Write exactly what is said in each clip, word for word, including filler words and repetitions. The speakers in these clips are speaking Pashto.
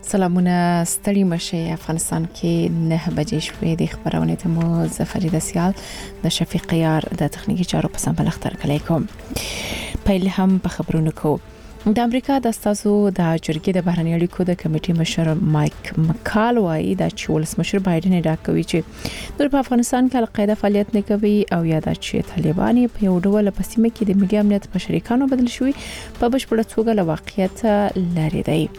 سلامونه ستړي مشه افغانستان کې نه بجې شوې د خبرونه ته مو ظفر رسیال د شفیق یار د تخنیکی چارو په سمبل اختر کلی کوم. پیل هم په خبرونو کو د امریکا د استازو د جرګې د بهرنی اړیکو د کمیټې مشر مایک مکال وايي د چولس مشر بایدن ادعا کوي چې د افغانستان کې القاعده فعالیت نه کوي او یا د چې طالبان په یو ډول په سیمه کې د ملي امنیت په شریکانو بدل شوی په بشپړه توګه له واقعیت لري دی.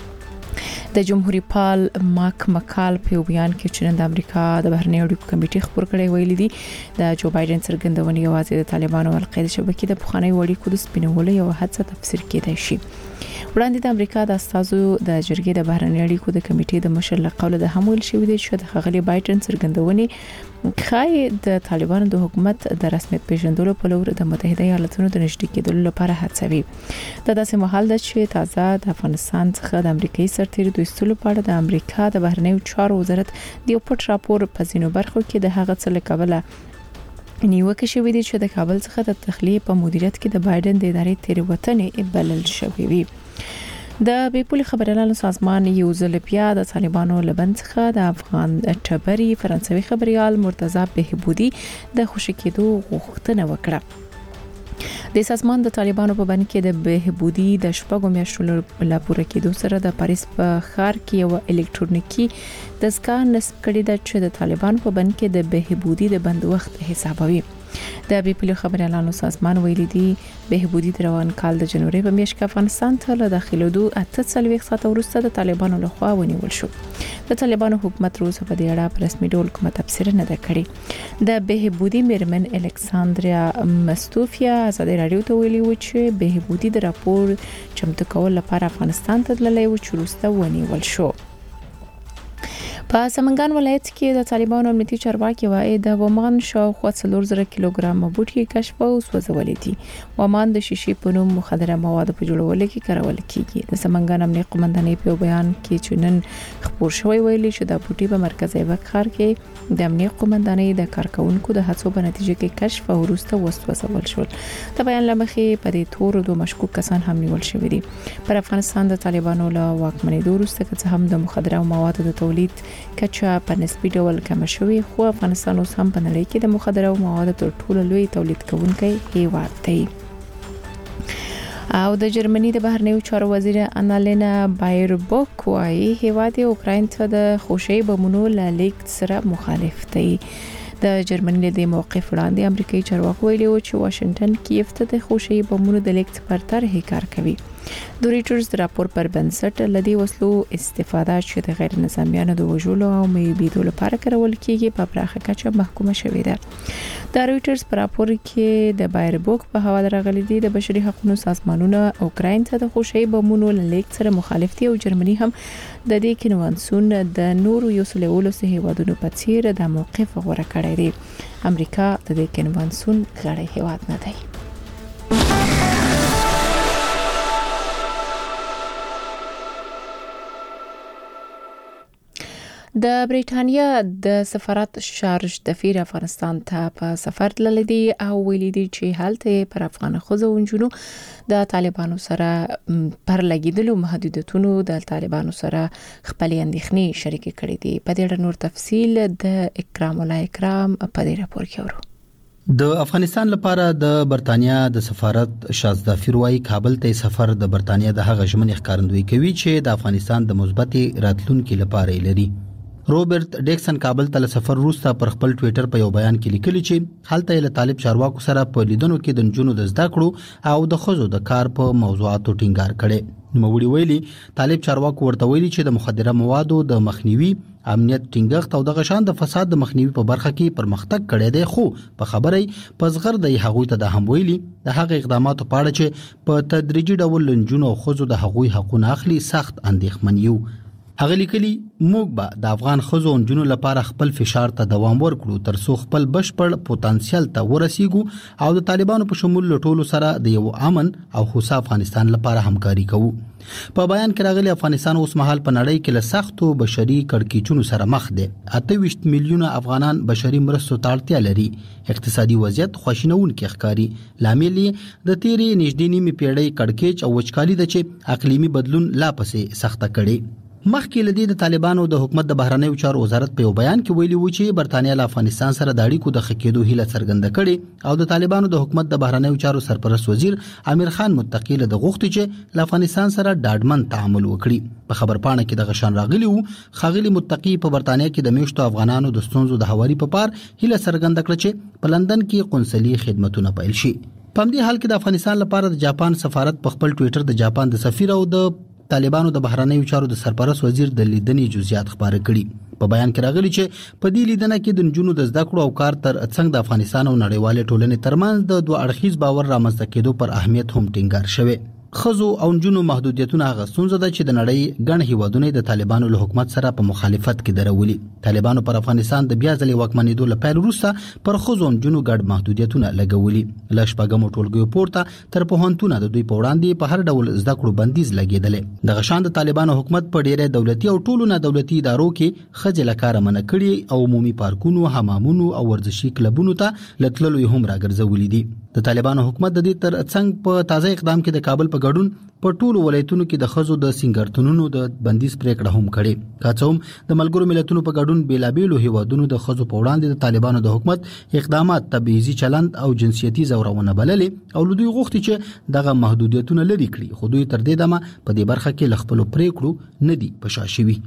د جمهوریت پال ماک مکال په بیان کې چې د امریکا د بهرنی اړیکو کمیټې خبر کړی ویلي دي د جو بایدن څرګندونې یوازې د طالبانو او القاعده شبکې د بخاني اړیکو د سپینولو یو هڅه تفسیر کېدای شي. وړاندې د امریکا د استازو د جرګې د بهرنی اړیکو د کمیټې د مشر له قوله د همول شوې دي چې د خغلی بایدن څرګندونې خای د طالبانو د حکومت د رسمیت پیژندلو په لور د متحده ایالاتونو د نږدې کېدلو لپاره هڅوي. دا داسې مهال ده چې تازه د افغانستان څخه د امریکایي سرتیري د ایستلو په اړه د امریکا د بهرنی چارو وزارت د یو پټ راپور په ځینو برخو کې د هغه څه له کبله نیوکه شوې دي چې د کابل څخه د تخلیه په مدیریت کې د بایدن د ادارې تیروتنې بلل شوې وي. د بیپولي خبريالانو سازمان یو ځل بیا د طالبانو لبند څخه د افغان ټبري فرانسوي خبريال مرتضی بهبودي د خوشی کېدو غوښتنه وکړه. د سازمان د طالبانو په بند کې د بهبودي د شپږو میاشتو لا پوره کېدو سره د پاریس په ښار کې یو الکترونیکی دستګاه نصب کړې ده چې د طالبانو په بند کې د بهبودي د بند وخت حسابوي. د بیپولي خبريالانو سازمان ویلي دي بهبودي د روان کال د جنوري په میاشت کې افغانستان ته له داخلېدو اته څلوېښت ساعته وروسته د طالبانو لخوا ونیول شو. د طالبانو حکومت روسه په دې اړه په رسمي ډول کومه تفسیر نه ده کړې. د بهبودي میرمن الکساندریا مستوفیا ازادي رادیو ته ویلي و چې بهبودي د راپور چمتو کول لپاره افغانستان ته تللی و چې وروسته ونیول شو. په سمنګان ولایت کې د طالبانو امنیتي چارواکي وايي د ومان شاوخوا څلور زره کیلوګرام بوټي کشف او سوځولې دي. ومان د شیشې په نوم مخدره مواد په جوړولو کې کارول کیږي. د سمنګان امنیتي قومندانۍ په بیان کې چې نن خبر شوی ویلي چې د بوټي په مرکزي وکړ کې د امنیتي قومندانۍ د کارکونکو د هڅو په نتیجه کې کشف او وروسته وسوځول شول. د بیان لمخې په دې تور دوه مشکوک کسان هم نیول شوی دي. پر افغانستان د طالبانو له واکمنۍ وروسته که هم د مخدره موادو د تولید کچا په نسبی ډول کم شوی خو افغانستان اوس هم په نړۍ کې د مخدره موادو تر ټولو لوی تولید کوونکی هیواد دی. او د جرمني د بهرنیو چارو وزیر انالینا بایربوک وايي هیواد اوکراین ته د خوشي بمونو له لیک سره مخالف دی. د جرمني د موقف وړاندې امریکایي چارواکو ویلي و چې واشنگټن کیف ته د خوشي بمونو د لیک پر طرح کار کوي. د ریټرز د راپور پر بنسټ لدی وسلو استفاده چې د غیر نظامیانو د وژلو او مېبیدو لپاره کارول کیږي په پراخه کچه محکومه شوې ده. د ریټرز پر راپور کې د بایربوک په حواله راغلي دي د بشري حقوقو سازمانونو اوکراین ته د خوشي بمونو لیک سره مخالف دي او جرمني هم د دې کنوانسیون د نورو یو څلور ولسمه هیوادونو په څیر د موقف غوړه کړی دی. امریکا د دې کنوانسیون غړی هیواد نه دی. د بریټانیا د سفارت شارج دفیر افغانستان ته په سفر تللی دی او ویلي دی چې هلته پر افغان ښځو او نجونو د طالبانو سره پر لګیدلو محدودیتونو د طالبانو سره خپل اندېښنې شریک کړې دي. په دې اړه نور تفصیل د اکرام الله اکرام په دې راپور کې ورو. د افغانستان لپاره د برتانیا د سفارت شاز دفیر وايي کابل ته سفر د برتانیا د هغه ژمنې ښکارندوی کوي چې د افغانستان د مثبت راتلونکو لپاره لري. روبرت ډیکسن کابل ته سفر وروسته پر خپل ټوئیټر په یو بیان کې لیکلی چې هلته له طالب چارواکو سره په لیدنو کې د جنونو د زده کړو او د خزو د کار په موضوعاتو ټینګار کړي. نوموړي ویلي طالب چارواکو ورته ویلي چې د مخدره موادو د مخنیوي امنیت ټینګښت او د غشان د فساد د مخنیوي په برخه کې پرمختګ کړی دی خو په خبرې په زغر د هغوی ته د هم ویلي د هغه اقداماتو په اړه چې په تدریجي ډول لنجونو او خزو د هغوی حقوق اخلي سخت اندېښمن یو. هغه لیکلي موږ به د افغان خزو او جنونو لپاره خپل فشار ته دوام ورکړو تر څو خپل بشپړ پوتانسیل ته ورسیږو او د طالبانو په شمول ټولو سره د یو امن او هوسا افغانستان لپاره همکاري کوو. په بیان کې راغلي افغانستان اوس مهال په نړۍ کې له سختو بشري کړکېچونو سره مخ دی. اته ویشت میلیونه افغانان بشري مرستو ته اړتیا لري. اقتصادي وضعیت خواشینونکی ښکاري. لامل یې د تیرې نږدې نیمې پیړۍ کړکېچ او وچکالي ده چې اقلیمي بدلون لا پسې سخته کړي. مخکې لدی د طالبانو د حکومت د بهرنیو چارو وزارت په بیان کې ویلي و چې برتانیا له افغانستان سره د اړیکو د خکېدو هیله څرګنده کړې او د طالبانو د حکومت د بهرنیو چارو سرپرست وزیر امیر خان متقی له غوښتي چې له افغانستان سره ډاډمن تعامل وکړي په خبر پاڼه کې د غشن راغلی وو خاغلی متقی په برتانیا کې د میشتو افغانانو د ستونزو د حواري په پار هیله څرګنده کړه چې په لندن کې قونسلي خدماتونه پیل شي په دې حال کې د افغانستان لپاره د جاپان سفارت په خپل ټوئیټر د جاپان د سفیر او د طالبانو د بهرنیو چارو د سرپرست وزیر د لیدنې جزئیات خبره کړي په بیان کې راغلي چې په دې لیدنه کې د نجونو د زده کړو او کار تر څنګ د افغانستان او نړیوال ټولنې ترمنځ د دوه اړخیز باور رامنځته کېدو پر اهمیت هم ټینګار شوی خزو او نجونو محدودیتونه هغه ستونزه ده چې د نړۍ ګڼ هیوادونه د طالبانو له حکومت سره په مخالفت کې درولي طالبانو پر افغانستان د بیا ځلې واکمنېدو لپاره وروسته پر خزو او نجونو ګډ محدودیتونه لګولي ل شپږم ټولګیو پورته تر پوهنتونه د دوی په وړاندې په هر ډول زده کړو بندیز لګیدل د غشان د طالبانو حکومت په ډیره دولتي او ټولو نه دولتي ادارو کې خځې لکاره منع کړي او عمومي پارکونو حمامونو او ورزشي کلبونو ته لټللو هم راګرځولې دي د طالبانو حکومت د دې تر څنګ په تازه اقدام کې د کابل په ګډون په ټولو ولایتونو کې د خزو د سنگرتونونو د بندیز پریکړه هم کړې کاڅوم د ملګرو ملتونو په ګډون بیلابېلو هیوادونو د خزو په وړاندې د طالبانو د حکومت اقدامات تبعیضي چلند او جنسیتي زورونه بللې او لدوی غوښتي چې دغه محدودیتونه لري کړي خو دوی تر دې دمه په دې برخه کې لخپل پریکړو نه دي پشاشوي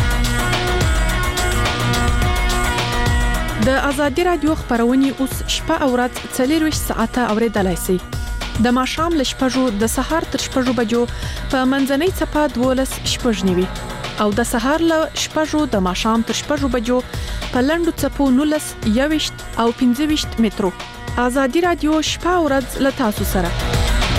د ازادي رادیو خبرونه اوس شپه او ورځ څلور ساعته اوریدلای شئ د ماښام ل شپږو د سهار تر شپږو بجو په منځنۍ چپه دولس شپږ نیوي او د سهار ل شپږو د ماښام تر شپږو بجو په لندو چپو نولس یويشت او پنځه ویشت مترو ازادي رادیو شپه او ورځ ل تاسو سره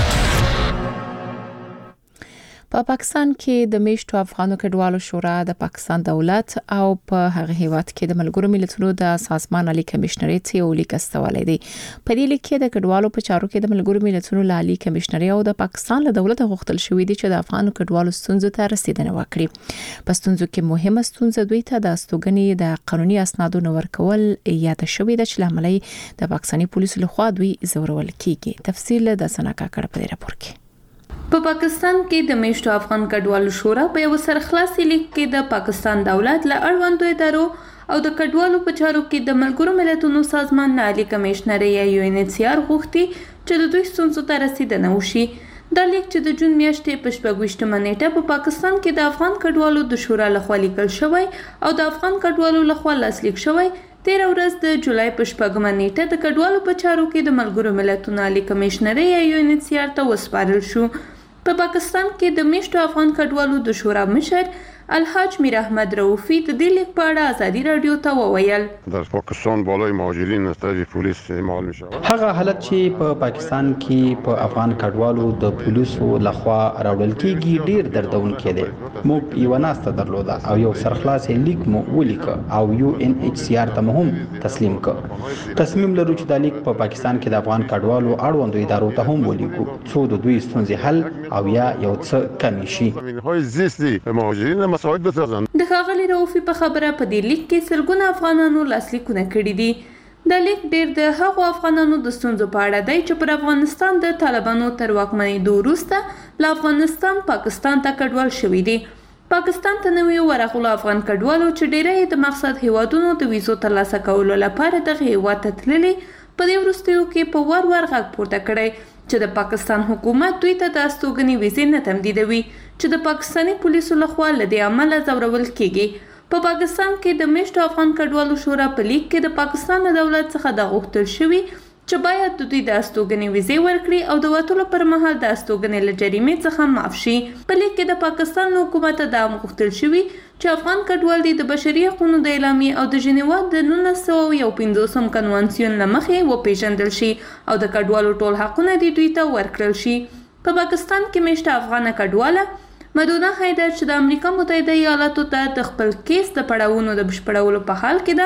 په پاکستان کې د میشتو افغانو کډوالو شورا د پاکستان دولت او په هغه هیواد کې د ملګرو ملتونو د سازمان عالی کمشنریت یو لیک استولې دی په دې لیک کې د کډوالو په چارو کې د ملګرو ملتونو عالی کمشنري او د پاکستان له دولت غوښتل شوې دي چې د افغانو کډوالو ستونزو ته رسیدنه وکړي په ستونزو کې مهمه ستونزه دوی ته د استوګنې د قانوني اسنادو نور کول یاد شوې ده چې لاملې د پاکستاني پولیسو لخوا دوی زورول کیږي تفصیل د سناکا کړه په راپور کې په پا پاکستان کې د میشتو افغان کډوالو شورا په یو سرخلاصي لیک کې د پاکستان دولت له اړوندو ادارو او د کډوالو په چارو کې د ملګرو ملتونو سازمان عالی کمشنر یا یو ان ایچ سی آر غوښتي چې د دوی ستونزو ته رسیدنه وشي دا لیک چې د جون میاشتې په شپږویشتمه نیټه په پاکستان کې د افغان کډوالو د شورا لخوا لیکل شوی او د افغان کډوالو لخوا لاسلیک شوی تیر ورځ د جولای په شپږمه نیټه د کډوالو په چارو کې د ملګرو ملتونو عالی کمشنر یا یو ان ایچ سی آر ته وسپارل شو په پاکستان کې د میشتو افغان کډوالو د شورا مشر الحاج میر احمد رؤفی د دې لیک په اړه ازادي رادیو ته وویل در پاکستان بالای مهاجرین از طرف پلیس اعمال می شود هغه حالت چې په پاکستان کې په افغان کډوالو د پولیسو لخوا راوړل کېږي ډیر دردونکې دی موږ یو ناسته درلوده او یو سرخلاص لیک مو ولیک او یو ان ایچ سی آر ته هم تسلیم کړ تصمیم لرو چې د لیک په پاکستان کې د افغان کډوالو اړوندو ادارو ته هم ولیکو څو د دوی ستونزې حل او یا یو څه کمی شي های زیستی مهاجرین مساعد بسازن د ښاغلي رؤفي په خبره په دې لیک کې سلګونه افغانانو لاسلیکونه کړي دي د لیک ډیر د هغو افغانانو د ستونزو په اړه دی چې پر افغانستان د طالبانو تر واکمنېدو وروسته له افغانستان پاکستان ته کډوال شوي دي پاکستان ته نویو ورغلو افغان کډوالو چې ډیری د مقصد هیوادونو د ویزو ترلاسه کولو لپاره دغه هیواد ته تللي په دې وروستیو کې په ور ور غږ پورته کړی چې د پاکستان حکومت دوی ته د استوګنې ویزې نه تمدیدوي چې د پاکستاني پولیسو لخوا له دې عمله ځورول کیږي په پاکستان کې د میشتو افغان کډوالو شورا په لیک کې د پاکستان د دولت څخه د غوښتل شوی چې باید د دوی د استوګنې ویزې ورکړي او د وټولو پر مهال د استوګنې له جریمې څخه معاف شي په لیک کې د پاکستان حکومت د غوښتل شوی چې افغان کډوال د بشري حقوقو د اعلامیې او د جنیوا د نولس سوه پنځوس کنوانسیون له مخې وپیژندل شي او د کډوالو ټول حقونه د دوی ته ورکړل شي په پاکستان کې میشته افغان کډواله مدونه حیدر چې د امریکا متحده ایالاتو ته د خپل کیس د پړاوونو د بشپړولو په حال کې ده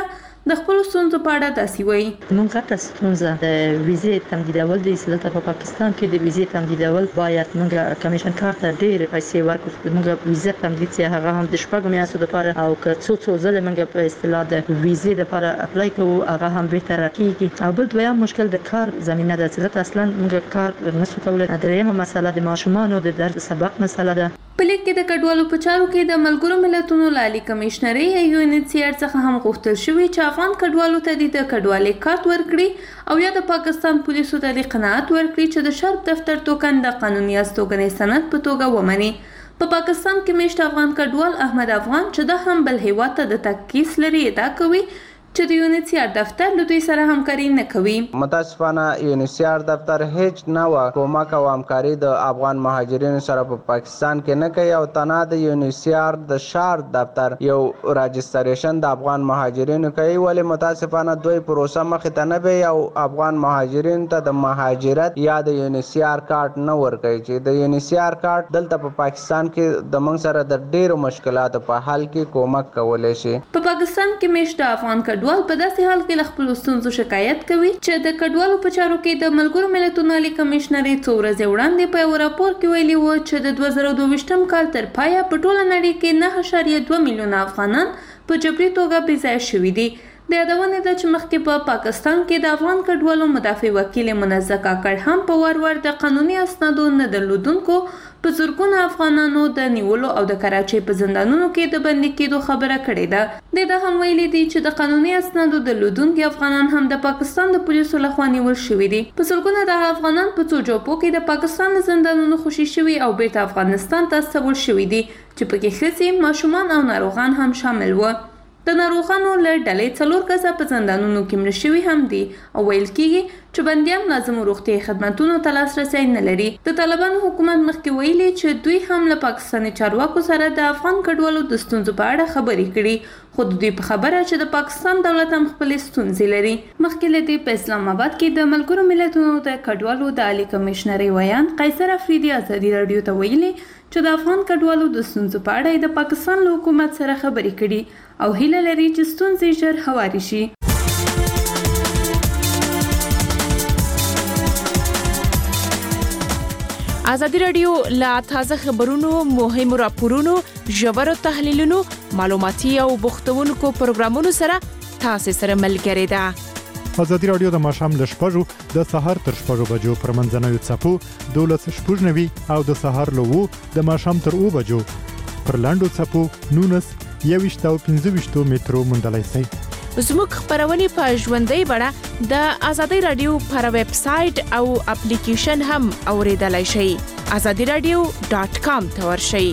د خپل ستونزو په اړه داسې وایي. موږ ته ستونزه د ویزې تمدیدول د دلته په پاکستان کې د ویزې تمدیدول باید موږ کمیشن کار ته ډېر پیسې ورکړو. موږ ویزه تمدید چې هغه هم د شپږ میاشتو لپاره او که څو څو ځله موږ په اصطلاح د ویزې لپاره اپلای کوو هغه هم به تر کېږي. او بل دویم مشکل د کار زمينه ده چې اصلا موږ کار نشو کولای. درېیمه مسله د ماشومانو د درس سبق مسله ده. په لیک کې د کډوالو په چارو کې د ملګرو ملتونو لالي کمشنري یو ان ایچ سی آر څخه هم غوښتل شوی چې افغان کډوالو ته د کډوالۍ کارت ورکړي او یا د پاکستان پولیسو ته د قناعت ورکړي چې د شرط دفتر توکن د قانوني استوګنې سند په توګه ومني. په پا پاکستان کې میشت افغان کډوال احمد افغان چې د هم بل هیواد ته د تکیس لري ادعا کوي چې د یو ان ایچ سی آر دفتر له دوی سره همکاري نه کوي. متاسفانه یو ان ایچ سی آر دفتر هیڅ نه و کومک او همکاري د افغان مهاجرینو سره په پا پاکستان کې نه کوي او تنها د یو ان ایچ سی آر د شار دفتر یو راجستریشن د افغان مهاجرینو کوي. ولې متاسفانه دوی پروسه مخې ته نه وي او افغان مهاجرینو ته د مهاجرت یا د یو ان ایچ سی آر کارت نه ورکوي چې د یو ان ایچ سی آر کارت دلته په پا پاکستان کې د موږ سره د ډیرو مشکلاتو په حل کې کومک کولای شي. په پاکستان کې میشت افغان کډوال په داسې حال کې خپل ستونزو شکایت کوي چې د کډوالو په چارو کې د ملګرو ملتونو لالي کمشنري څو ورځې وړاندې په یو راپور کې ویلي و چې د دوه زره دوه ویشتم کال تر پایه په ټوله نړۍ کې نه اعشاریه دوه میلیونه افغانان په جبري توګه بې ځایه شوي دي. د یادونې ده چې مخکې په پا پاکستان کې د افغان کډوالو مدافع وکیل منزه کاکړ هم په وار وار د قانوني اسنادو نه درلودونکو په زرګونه افغانانو د نیولو او د کراچۍ په زندانونو کې د بندي کېدو خبره کړې ده. د ده هم ویلي دي چې د قانوني اسنادو درلودونکي افغانان هم د پاکستان د پولیسو لخوا نیول شوي دي. په زرګونه د افغانان په څو جوپو کې د پاکستان د زندانونو خوشي شوي او بیرته افغانستان ته استول شوي دي چې پکې ښځې، ماشومان او ناروغان هم شامل و. د ناروغانو له ډلې څلور کسه په زندانونو کې مړه شوي هم دي او ویل کېږي چې بندیان لازمو روغتیایي خدمتونو ته لاسرسی نه لري. د طالبانو حکومت مخکې ویلي چې دوی هم له پاکستاني چارواکو سره د افغان کډوالو د ستونزو په اړه خبرې کړي خو د دوی په خبره چې د پاکستان دولت هم خپلې ستونزې لري. مخکې له دې په اسلام آباد کې د ملګرو ملتونو د کډوالو د عالی کمشنري ویان قیصر افریدي ازادي راډیو ته ویلي چې د افغان کډوالو د ستونزو په اړه د پاکستان له حکومت سره خبرې کړي او هیله لري چې ستونزې ژر هوارې شي. ازادي راډیو لا تازه خبرونو، مهمو راپورونو، ژورو تحلیلونو، معلوماتي او بوختونکو پروګرامونو سره تاسو سره ملګری ده. ازادي راډیو د ماښام ل شپږو د سهار تر شپږو بجو پر منځنوي څپو دولس شپږ نوي او د سهار له وو د ماښام تر اوه بجو پر لاندو څپو نونس یويشت او پنځه ویشت میټرو موندلای شئ. زموږ خبرونه په ژوندۍ بڼه د ازادي راډیو پر ویب سټ او اپلیکیشن هم اوریدلای شئ. azadi radio dot com ته ورشئ.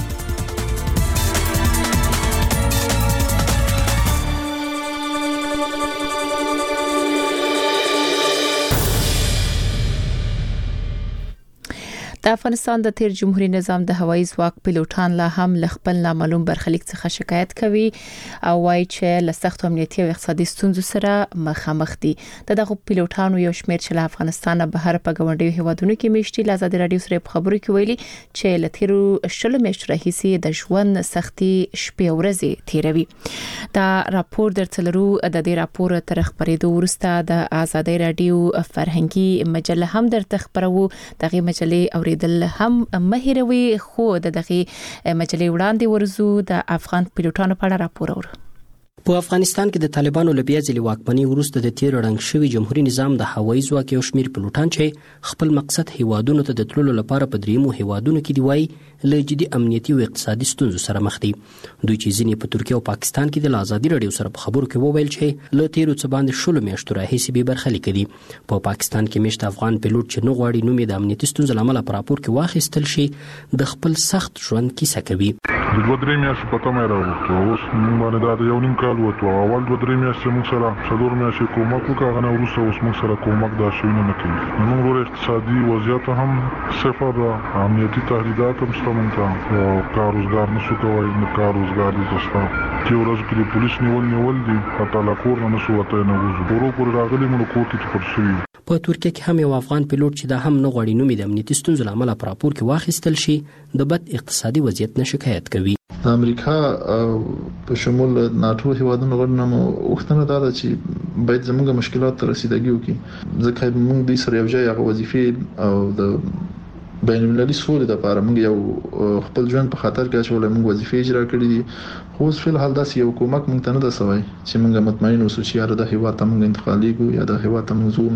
د افغانستان د تیر جمهوریت نظام د هوایي ځواک پیلوټان لا هم ل خپل نامعلوم برخلیک څخه شکایت کوي او وايي چې له سخت امنیتي او اقتصادي ستونزو سره مخامخ دي. دغه پیلوټانو یو شمېر چې له افغانستان بهر په ګاونډي هیوادونو کې میشتي ل آزادي راډیو سره په خبرو کې ویلي چې له تیرو شلو میاشتو راهیسې د ژوند سختي شپې ورځې تیروي. دا راپور درتلرو د دې راپور تر خبرېدو وروسته د آزادي راډیو فرهنګي مجله هم درته خبرو. دغه مجله او دل هم مهیروي خو د دغه مجلې وړاندې ورزو د افغان پیلوټانو په اړه راپور اور. په افغانستان کې د طالبانو له بیا ځلې واکمنۍ وروسته د تیر رنګ شوی جمهوریت نظام د هوایي ځواک یو شمېر پیلوټان چې خپل مقصد هیوادونو ته د تللو لپاره په دریمو هیوادونو کې دی وایي له جدي امنیتي او اقتصادي ستونزو سره مخ دي. دوی چې ځینې په ترکیه او پاکستان کې د آزادي راډیو سره په خبرو کې وویل چې له تیرو څه باندې شلو میاشتو راهیسې به برخلیک دي. په پاکستان کې میشت افغان پیلوټ چې نه غواړي نوم یې د امنیتي ستونزو لامل په راپور کې واخیستل شي د خپل سخت ژوند کیسه کوي. د دوه درې میاشتې په تمه راووتو اوس موږ باندې دا د یو نیم کال وتو اول دوه درې میاشتې موږ سره څلور میاشتې کومک وکړو هغه نه وروسته اوس موږ سره کومک دا شوي نه کوي. موږ ورو اقتصادي وضعیت هم صفر ده، امنیتي تهدیدات هم شته موږ ته او کار روزګار نشو کولی نه کار روزګار دلته شته. دې ورځو کې د پولیس نیول نیول دي حتی له کور نه نشو وتی نه وځو. ورو پورې راغلي موږ کور کې چپر شوي. په ترکیه کې هم یو افغان پیلوټ چې دا هم نه غواړي نوم یې د امنیتي ستونزو لامل په راپور کې واخیستل شي د بد اقتصادي وضعیت نه شکایت کوي. د امریکا په شمول ناتو هیوادونو غوښتنه مو وختنه دا چې باید زموږ مشکلات ته رسیدګي وکړي ځکه موږ د سره یو ځای هغه وظیفې او د بین المللي سولې لپاره موږ یو خپل ژوند په خطر کې اچولې موږ وظیفې اجرا کړې دي خو اوس فل حال داسې یو کومک موږ ته نه ده سوی چې موږ مطمئن اوسو چې یاره د هیواد ته موږ انتقالیږو یا د هیواد ته موږ زو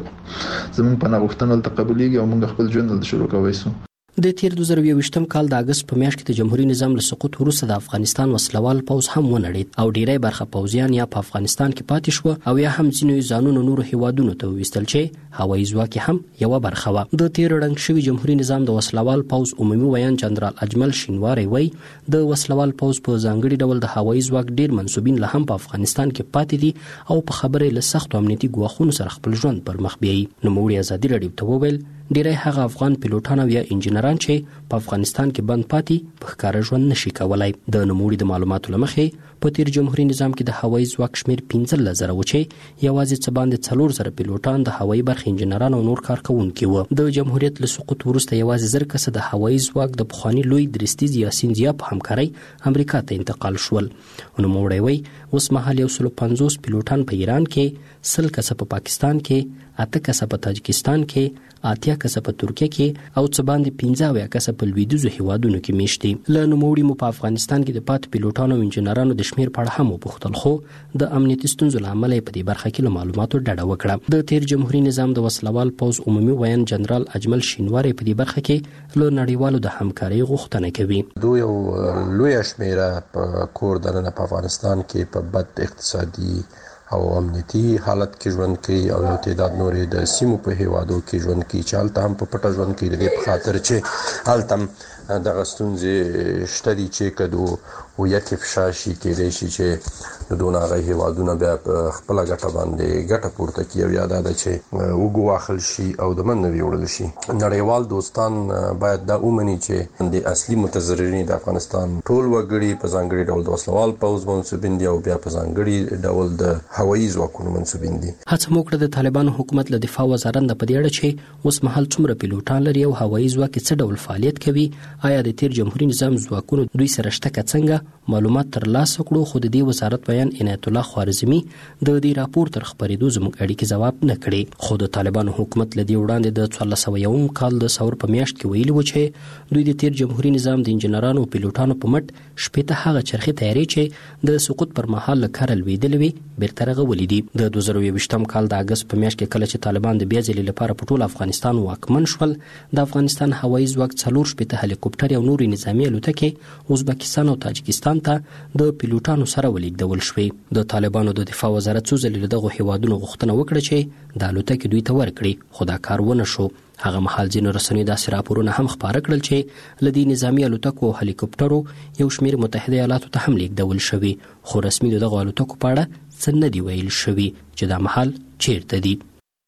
موږ زموږ په نغښتنه تقبلېږي او موږ خپل ژوند د شروع کوي سو د تیر دوه زره یوویشتم کال د اگست په میاشت کې د جمهوریت نظام له سقوط وروسته د افغانستان وسلوال پوځ هم ونړید او ډیری برخه پوځیان یا په افغانستان کې پاتې شو او یا هم ځینې ځانونه نورو هیوادونو ته وستل چې هوایي ځواک هم یو برخه و. د تیر رنګ شوی جمهوریت نظام د وسلوال پوځ عمومي ویان جنرال اجمل شینواری وای د وسلوال پوځ په ځانګړي ډول د هوایي ځواک ډیر منسوبین له هم په افغانستان کې پاتې دي او په خبره له سخت امنیتي ګواښونو سره خپل ژوند پر مخ بیایي. نوموړي ازادي راډیو ته وویل ډیری هغه افغان پیلوټان او یا انجنیران چې په افغانستان کې بند پاتې په ښکاره ژوند نشي کولای. د نوموړي د معلوماتو له مخې په تیر جمهوریت نظام کې د هوایي ځواک شمیر پنځلس زره و چې یوازې څه باندې څلور زره پیلوټان د هوایي برخې انجنیران او نور کارکوونکي وو. د جمهوریت له سقوط وروسته یوازې زر کسه د هوایي ځواک د پخواني لوی درستیز یاسین ضیا په همکارۍ امریکا ته انتقال شول. نوموړی وایي اوس مهال یو سل پنځوس پیلوټان په ایران کې، سل کسه په پاکستان کې، اته کسه په تاجکستان کې، اتیا کسه په ترکیه کې او څه باندې پنځه اویا کسه په لویدیځو هیوادونو کې میشت دي. له نوموړي مو په افغانستان کې د پاتې پیلوټانو او انجنیرانو د شمیر په اړه هم وپوښتل خو د امنیتي ستونزو له امله په دې برخه کې له معلوماتو ډډه وکړه. د تیر جمهوریت نظام د وسلوال پوځ عمومي ویان جنرال اجمل شینواری په دې برخه کې له نړیوالو د همکارۍ غوښتنه کوي. دوی یو لوی شمیره په کور دننه په افغانستان کې په بد اقتصادي او امنیتي حالت کې ژوند کوي او یو تعداد نورې د سیمو په هیوادو کې ژوند کوي چې هلته هم په پټه ژوند کوي. د دې په خاطر چې هلته دغه ستونزې شته دي چې که د هویت افشا شي کېدای شي چې د دونه هغه هیوادونه بیا په خپله ګټه باندې ګټه پورته کړي او یا دا ده چې وګواښل شي او د منځه ویوړل شي. نړیوال دوستان باید دا ومني چې د اصلي متضررین د افغانستان ټول وګړي په ځانګړي ډول د وسلوال پوځ منسوبین دي او بیا په ځانګړي ډول د هوایي ځواکونو منسوبین دي. هڅه مو کړه د طالبانو حکومت له دفاع وزارت نه په دې اړه چې اوس مهال څومره پیلوټان لري او هوایي ځواک څه ډول فعالیت کوي، آیا د تیر جمهوریت نظام ځواکونو دوی سره شته که څنګه معلومات ترلاسه کړو. خو د دې وزارت ویان عنایت الله خوارزمي د دې راپور تر خبرېدو زموږ اړیکې ځواب نه کړي. خو د طالبانو حکومت له دې وړاندې د څوارلس سوه یوم کال د سور په میاشت کې ویلي و چې دوی د تیر جمهوریت نظام د انجنیرانو او پیلوټانو په مټ شپېته هغه چرخې تیارې چې د سقوط پر مهال له کاره لوېدلې وي بیرته رغولي دي. د دوه زره یوویشتم کال د اګست په میاشت کې کله چې طالبان د بیا ځلې لپاره په ټول افغانستان واکمن شول، د افغانستان هوایي ځواک څلور شپېته هلیکوپټرې او نورې نظامي الوتکې ازبکستان او تاجکستان ته د پیلوټانو سره ولېږدول شوې. د طالبانو د دفاع وزارت څو ځلې له دغو هیوادونو غوښتنه وکړه چې د الوتکې دوی ته ورکړي، خو دا کار ونه شو. هغه مهال ځینو رسنیو داسې راپورونه هم خپاره کړل چې له دې نظامي الوتکو او هلیکوپټرو یو شمېر متحده ایالاتو ته هم لېږدول شوي، خو رسمي د دغو الوتکو په اړه څه نه دي ویل شوي چې دا مهال چیرته دي.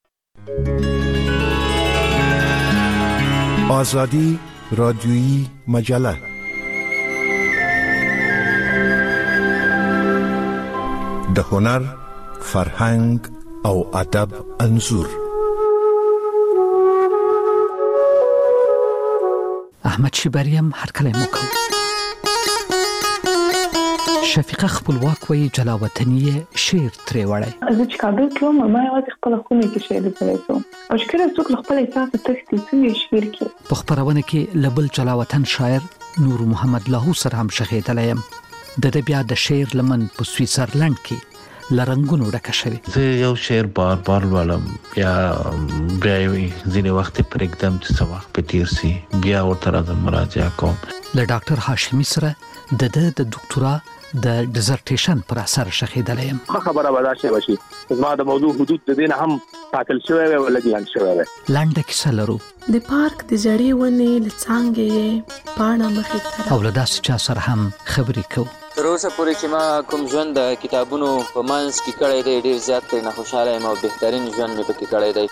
آزادی رادیویی مجله د هنر، فرهنګ او ادب انځور. احمد شبریم هرکلی مو کوم. شفیقه خپلواک وی جلاوطنی شعر ترې وړی. زه چې کابل تلم ما یوازې خپله خونې کې شعر لیکلی شوم او چې کله څوک له خپل احساسه تښتي څنګه شعر کې. په خپرونه کې له بل جلاوطن شاعر نور محمد لاهو سره هم شخېدلی یم. د ده بیا د شعر لمن په سویټزرلنډ کې لرنګونو ډکه شوې. زه یو شعر بار بار لولم، بیا بیا ځینې وخت پرېږدم چې څه وخت په تېر سي، بیا ورته راځم مراجعه کوم. له ډاکټر هاشمي سره د ده د دوکتورا د ډیزرټیشن پر اثر شخېدلی یم. ښه خبره به دا شی وشي، زما د موضوع حدود د دې نه هم ټاکل شوی وی او لږ لنډ شوی وی. لنډه کیسه لرو. د پارک د زړې ونې له څانګې یې پاڼه مخې ته او له داسې چا سره هم خبرې کوو. تر اوسه پورې چې ما کوم ژوند د کتابونو په منځ کې کړی دی ډېر زیات ترې نه خوشحاله یم او بهترین ژوند مې پکې کړی دی.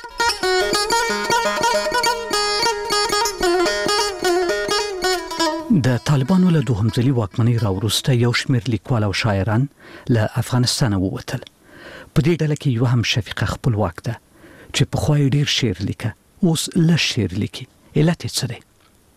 د طالبانو له دوهم ځلي واکمنۍ راوروسته یو شمېر لیکوال او شاعران له افغانستانه ووتل. په دې ډله کې یو هم شفیقه خپلواک ده چې پخوا یې ډېر شعر لیکه، اوس لږ شعر لیکي. علت یې څه دی؟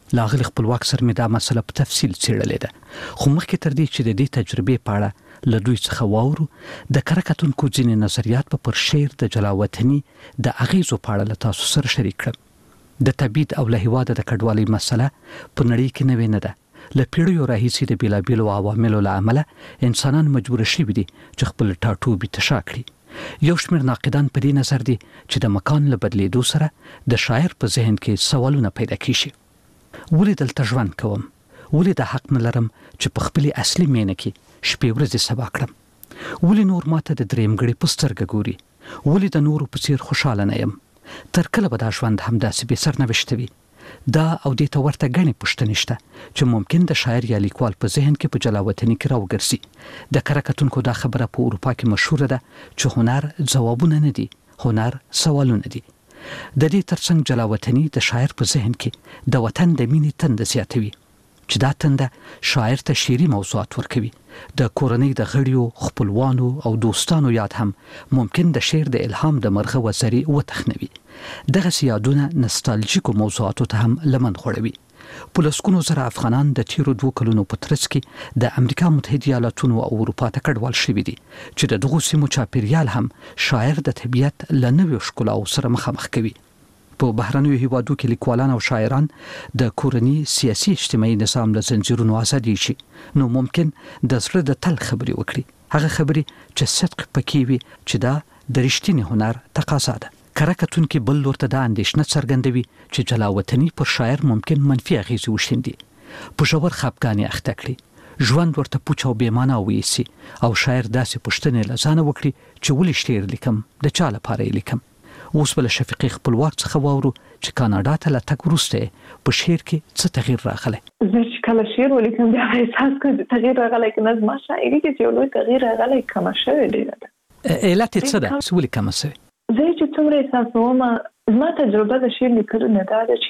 لاغلی خپلواک سره مې دا مسله په تفصیل څېړلې ده، خو مخکې تر دې چې د دې تجربې په اړه له دوی څخه واورو، د کره کتونکو ځینې نظریات په پر شعر د جلاوطني د اغیزو په اړه له تاسو سره شریک کړم. د تبعید او له هېواده د کډوالۍ مسله په نړۍ کې نوې نه ده. له پیړیو راهیسې د بېلابېلو عواملو له امله انسانان مجبوره شوي دي چې خپل ټاټوبي تشا کړي. یو شمېر ناقدان په دې نظر دي چې د مکان له بدلېدو سره د شاعر په ذهن کې سوالونه پیدا کیږي. ولې دلته ژوند کوم؟ ولې د حق نه لرم چې په خپلې اصلي مینه کې شپې ورځې سبا کړم؟ ولې نور ماته د درېیم ګړي په سترګه ګوري؟ ولې د نورو په څیر خوشحاله نه یم؟ تر کله به دا ژوند همداسې بې سرنوشته وي؟ دا او دې ته ورته ګڼې پوښتنې شته چې ممکن د شاعر یا لیکوال په ذهن کې په جلاوطني کې راوګرځي. د کره کتونکو دا خبره په اروپا کې مشهوره ده چې هنر ځوابونه نه دي، هنر سوالونه دي. د دې ترڅنګ جلاوطني د شاعر په ذهن کې د وطن د مینې تنده زیاتوي، چې دا تنده شاعر ته شعري موضوعات ورکوي. د کورنۍ د غړیو، خپلوانو او دوستانو یاد هم ممکن د شعر د الهام د مرغه وزري وتخنوي. دغه یادونه نستالژیکو موضوعاتو ته هم لمن خوړوي. په لسګونو زره افغانان د تیرو دوه کلونو په ترڅ کې د امریکا متحده ایالاتونو او اروپا ته کډوال شوي دي، چې د دغو سیمو چاپیریال هم شاعر د طبیعت له نویو ښکلاو سره مخامخ کوي. په بهرنیو هیوادو کې لیکوالان او شاعران د کورني سیاسي اجتماعي نظام له زنجیرونو ازادي شي، نو ممکن د زړه د تل خبرې وکړي، هغه خبرې چې صدق پکې وي، چې دا د رښتیني هنر تقاضا ده. کره کتونکي بل لور ته دا اندېښنه څرګندوي چې جلاوطني پر شاعر ممکن منفي اغیزې وشیندي، په ژور خفګان یې اخته کړي، ژوند ورته پوچ او بې معنا وایسي، او شاعر داسې پوښتنې له ځانه وکړي چې ولې شعر لیکم، د چا لپاره یې لیکم. اوس به له شفیقې خپلواک څخه واورو چې کاناډا ته له تګ وروسته په شعر کې څه تغییر راغلی. زه چې کله شعر ولیکم بیا احساس کوم چې تغییر راغلی، که نه زما شاعري کې چې یو لوی تغییر راغلی، کمه شوې ډېره ده. علت یې څه ده؟ ولې کمه شوې؟ زه چې څومره احساسوم، زما تجربه د شعر لیکلو نه دا ده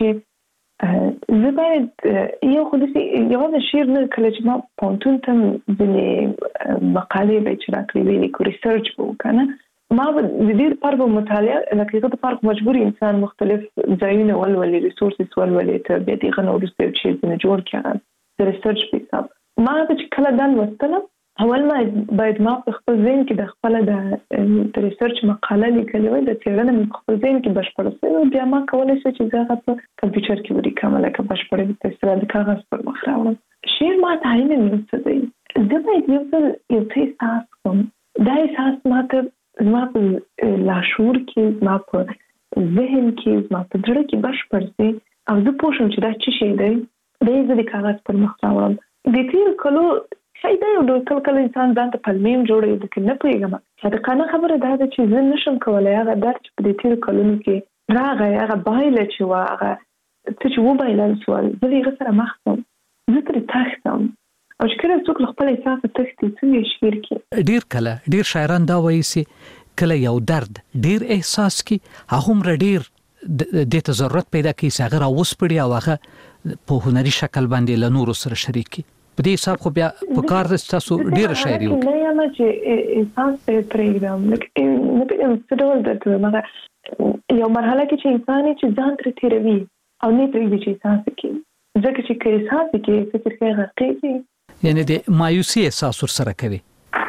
چې زه باید یو خو داسې یوازې شعر نه، کله چې ما پوهنتون ته ځینې مقالې به یې چې راکړې وې لیکو، ریسرچ به وکړه نه، ما به د دې لپاره به مطالعه لکه هغه دپاره خو مجبور انسان مختلف ځایونه ولولي، ریسورسز ولولي، ته بیا د هغه نه وروسته یو شی ځینې جوړ کړي هغه د ریسرچ په حساب. ما به چې کله دا لوستله، اول ما باید ما په خپل ذهن کې د خپله د ریسرچ مقاله لیکلې وای، د څېړنه مې په خپل ذهن کې بشپړه شوې، بیا ما کولی شو چې زه هغه په کمپیوټر کې ولیکم، لکه بشپړه په اصطلاح د کاغذ پر مخ راوړم. شعر ما ته عین نه څه دی، زه باید یو ځل یو څه احساس کړم، دا احساس ما ته زما په لاشعور کې، زما په ذهن کې، زما په زړه کې بشپړ شي، او زه پوه شم چې دا څه شی دی، دا یې زه د کاغذ پر مخ راوړم. د تېرو کلو شاید یو ډول کله کله انسان ځان ته پلمې جوړوي، لکه نه پوهېږم، صادقانه خبره دا ده چې زه نشم کولی هغه درد چې په دې تېرو کلونو کې راغی، هغه بایله چې وه، هغه څه چې وبایلل شول، زه د هغه سره مخ شم، زه ترې تښتم، او چې کله څوک له خپل احساسه تښتي څنګه شعر کې. ډېر کله ډېر شاعران دا وایي چې کله یو درد ډېر احساس کی، هغومره ډېر دې ته ضرورت پیدا کوي چې هغه راوسپړي او هغه په هنري شکل باندې له نورو سره شریک کړي. په دې حساب خو بیا په کار د تاسو ډېره شاعري وکړي. نه یم چې احساس ته پرېږدم، لکه نه پوهېږم څه ډول درته وایم، هغه یو مرحله کې چې انسان یې چې ځان ترې تېروي او نه پرېږدي چې احساس وکړي، ځکه چې که احساس وکړي فکر کې غرقېږي، یعنې د مایوسي احساس ورسره کوي.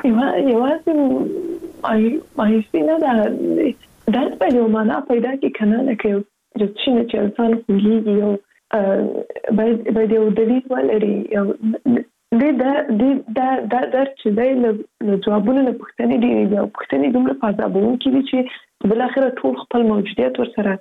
یوازې مایوسي نه ده، درد باید یو معنا پیدا کړي که نه، لکه یو چې نه چې انسان خوږېږي، یو باید باید یو دلیل ولري، یو د دا درد چې دی له ځوابونو نه پوښتنې ډېرې دي، او پوښتنې دومره په عذابوونکې دي چې بالاخره ټول خپل موجودیت ورسره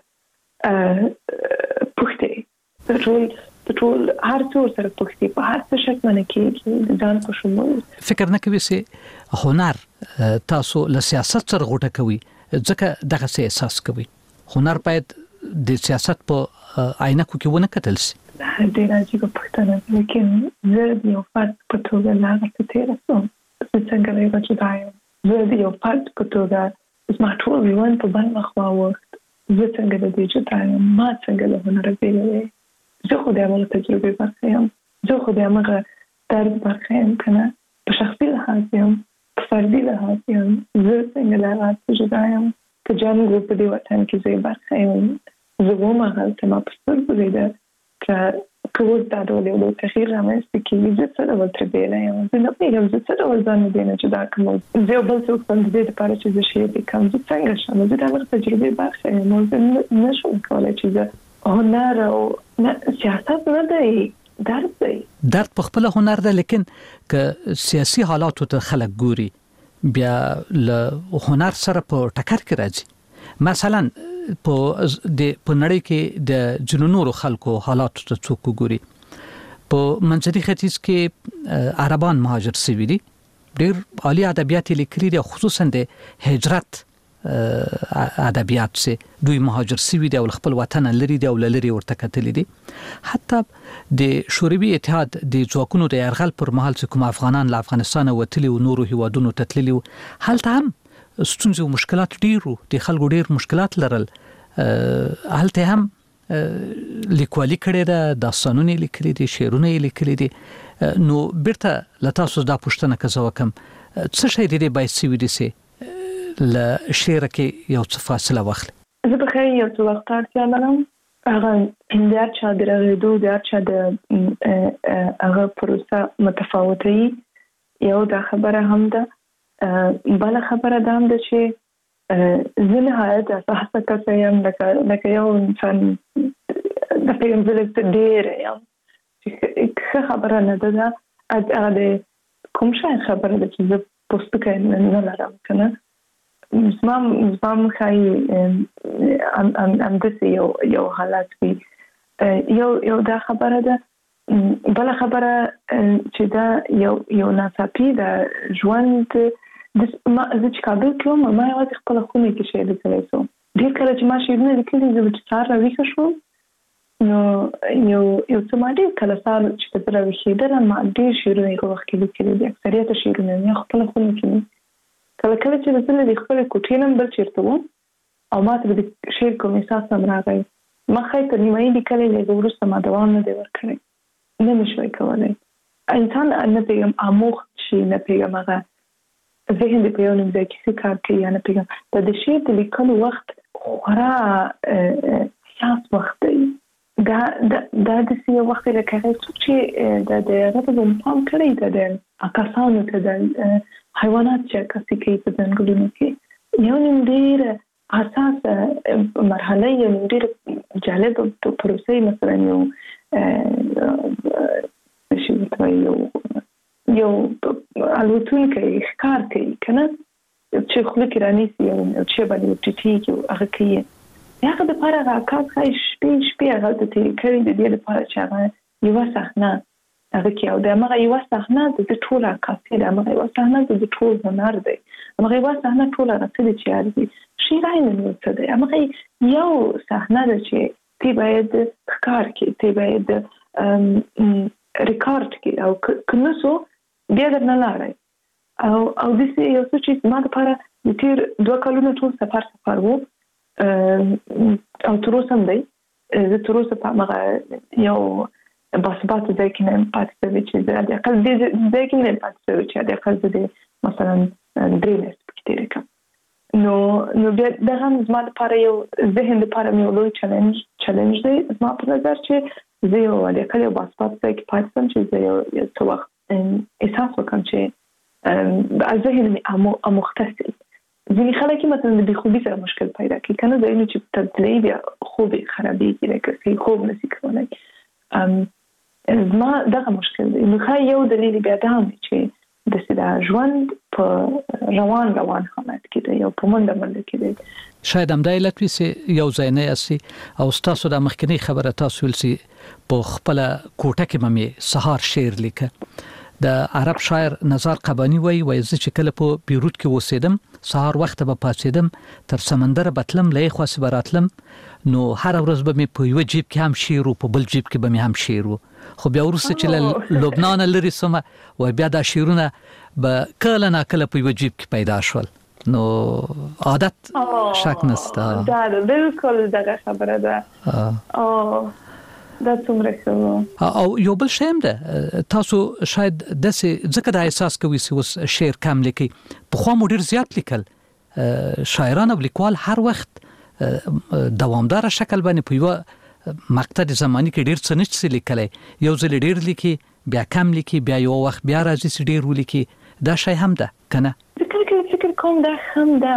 پوښتې، ټول ټول هر څه ورسره پوښتې، په هر څه شک منع کېږي، د ځان په شمول. فکر نه کوي چې هنر تاسو له سیاست سره غوټه کوي، ځکه دغه څه احساس کوي؟ هنر باید د سیاست په عینکو کې ونه کتل شي. ډېره عجیبه پوښتنه ده، لیکن زه د یو فرد په توګه له هغه څه تېره شوم، زه څنګه له یوه جدا یم، زه د یو فرد په توګه زما ټول ژوند په بل مخ واوښت، زه څنګه د دې جدا یم، ما څنګه له هنره بېله دی، زه خو د همغه تجربې برخه یم، زه خو د همغه درد برخه یم که نه، په شخصي لحاظ یم، په فردي لحاظ یم، زه څنګه له هغه څه جدا یم، که جنګ و په دې وطن کې زه یې برخه یم، زه وم هغلته ما په سترګو لیده که کوز دا ډول یو تغییر رامنځته کیږي زه څه ډول تر بیله یم زه نه پوهېږم زه څه ډول ځان وینم چې دا کوم زه یو بل څوک هم د دې لپاره چې زه شعر لیکم زه څنګه شم زه د هغه تجربې برخه یم او زه نه شم کولی چې زه هنر او سیاست نه دی درد دی درد په خپل هنر ده لیکن که سیاسي حالاتو ته خلک ګوري بیا له هنر سره په ټکر کې راځي مثلا په د په نړۍ کې د جنونو خلکو حالات ته څوک ګوري په منځني ختیځ کې عربان مهاجر شوي دي ډېر عالی ادبیات لیکلي دي خصوصا د هجرت ادبیات سي دوی مهاجر شوي دي او خپل وطن لري دي او لري ورته کتلي دي حتی د شوروي اتحاد د ځواکونو د يرغل پر مهال چې کوم افغانان له افغانستان وتلي او نورو هیوادونو ته تللي هلته هم ستونزې او مشکلات ډیرو د خلکو ډیر مشکلات لرل هلته هم لیکوالي کړي ده داستانونه لیکلي دي شعرونه لیکلي دي نو بیرته لتاسو دا پوښتنه کوم کوم څه شي دې باید سوي دي سي ل شعر کې یو څه فاصله واخلي زه به خیر یو څه وخت اړتیا لرم هغه د چا د رغېدو د چا د هغه پروسه متفاوته یو دا خبره هم ده بل خبره دا هم ده چې زه نهایت اساسه کسه یم لکه یو انسان د پیغمبر ډېر یم چې خبره نه ده هغه د کوم شی خبره ده چې زه پوستکه نه لرم که نه زما زما مخایي همداسې یو یو حالت وي یو یو دا خبره ده بله خبره چې دا یو یو ناڅاپي ده ژوند د ما زه چې کابل کې وم ما یوازې خپله خونې کې شعر لیکلی سوم ډېر کله چې ما شعرونه لیکلي زه به چې سهار راویښه شوم نو یو یو څه ما ډېر کله سهار چې به زه راویښېدلم ما ډېر شعرونه یې په وخت کې لیکلي دي اکثریته شعرونه مې خپله خونه کې مې کله کله چې زه له دې خپلې کوټې نه بل چېرته وم او ما ته د شعر کوم احساس هم راغی ما ښایي تر نیمایي لیکلی دی وروسته ما دوام نه دی ورکړی نه مې شوی کولی انسان نه پوهېږم آموخت شي نه پوهېږم هغه ذهن د په یو نیم ځای کې څه کار کوي یا نه پوهېږم دا د شعر د لیکلو وخت خورا حساس وخت دی دا دا داسې یو وخت دی لکه هغه څوک چې د د هغه ته به پام کړی ده د کسانو ته د حیوانات چې عکاسي کوي په ځنګلونو کې یو نیم ډېره حساسه مرحله یو نیم ډېره جالبه پروسه مثلا یو شي ورته یو یو الوتونکی ښکار کوي که نه چې خوله کې رانیسي او چې باندې ورټیټېږي هغه کوي هغه دپاره هغه عکاس ښایي شپې شپې هغلته تېرې کړي د دې لپاره چې هغه یوه صحنه هغه کې او د همغه یوه صحنه د ده ټول عکاسي ده همغه یوه صحنه د ده ټول هنر دی همغه یوه صحنه ټول هغه څه دی چې یاد دي شعر عین نور څه دی همغه یو صحنه ده چې تی باید ښکار کړي تی باید ریکارډ کړي او که نه سو بیا درنه لاړی او او داسې یو څه چې زما دپاره د تېر دوه کلونه ټول سفر سفر و او تر اوسه هم دی زه تر اوسه په همغه یو باثباته ځای کې نه یم پاتې شوې چې زه حداقل دې ځای کې نه یم پاتې شوې چې حداقل زه د مثلا درې میاشتې پکې تېرې کړم نو نو بیا دغه هم زما دپاره یو ذهن دپاره مې یو لوی چلنج چلنج دی زما په نظر چې زه یو حداقل یو باثباته ځای کې پاتې شم چې زه یو څه وخت احساس وکړم چې ذهن مې آموخته شي ځینې خلک یې مثلا د بېخوبي سره مشکل پیدا کوي که نه ځایونه چې تبدیلوي بیا خوب یې خرابېږي لکه صحیح خوب نشي کولی زما دغه مشکل دی نو ښایي یو دلیل بیا دا هم چې داسې دا ژوند په روان روان حالت کې دی او په منډه منډه کې دی شاید همدا علت وي چې یو ځای نه یاستئ او ستاسو دا مخکنۍ خبره تاسو ویل چې په خپله کوټه کې به مې سهار شعر لیکه د عرب شاعر نزار قبانی وایي وایي زه چې کله په بیروت کې اوسېدم سهار وخته به پاڅېدم تر سمندره به تلم له یې خواستې به راتلم نو هره ورځ به مې په یوه جیب کې هم شعر و په بل جیب کې به مې هم شعر و خو بیا وروسته چې له لبنانه لرې سومه وایي بیا دا شعرونه به کله ناکله په یوه جیب کې پیدا شول نو عادت شک نسته دا بالکل دغه خبره ده او دا څومره ښه او یو بل شی هم ده تاسو شاید داسې ځکه دا احساس کوئ چې اوس شعر کم لیکئ پخوا مو ډېر زیات لیکل شاعران او لیکوال هر وخت دوامداره شکل باندې په یوه مقطع د زماني کې ډیر څه نشي لیکلای، یو ځل ډیر لیکي بیا کم لیکي بیا یو وخت بیا راځي چې ډیر ولیکي، دا شی هم ده کنه؟ فکر کوم دا هم ده،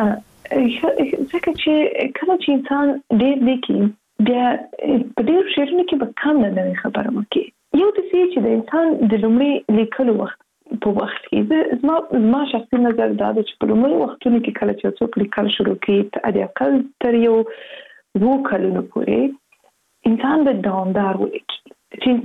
ځکه چې کله چې انسان ډیر لیکي بیا په ډیر شعرونو کې به کم نه نوې خبره وکړي. یو د څه چې د انسان د لومړي لیکلو وخت په وخت کې زما زما شخصي نظر دا دی چې په لومړي وختونو کې کله چې څوک لیکل شروع کوي په دې اقل تر یو وو کلونو پورې انسان به دوامدار ولیکي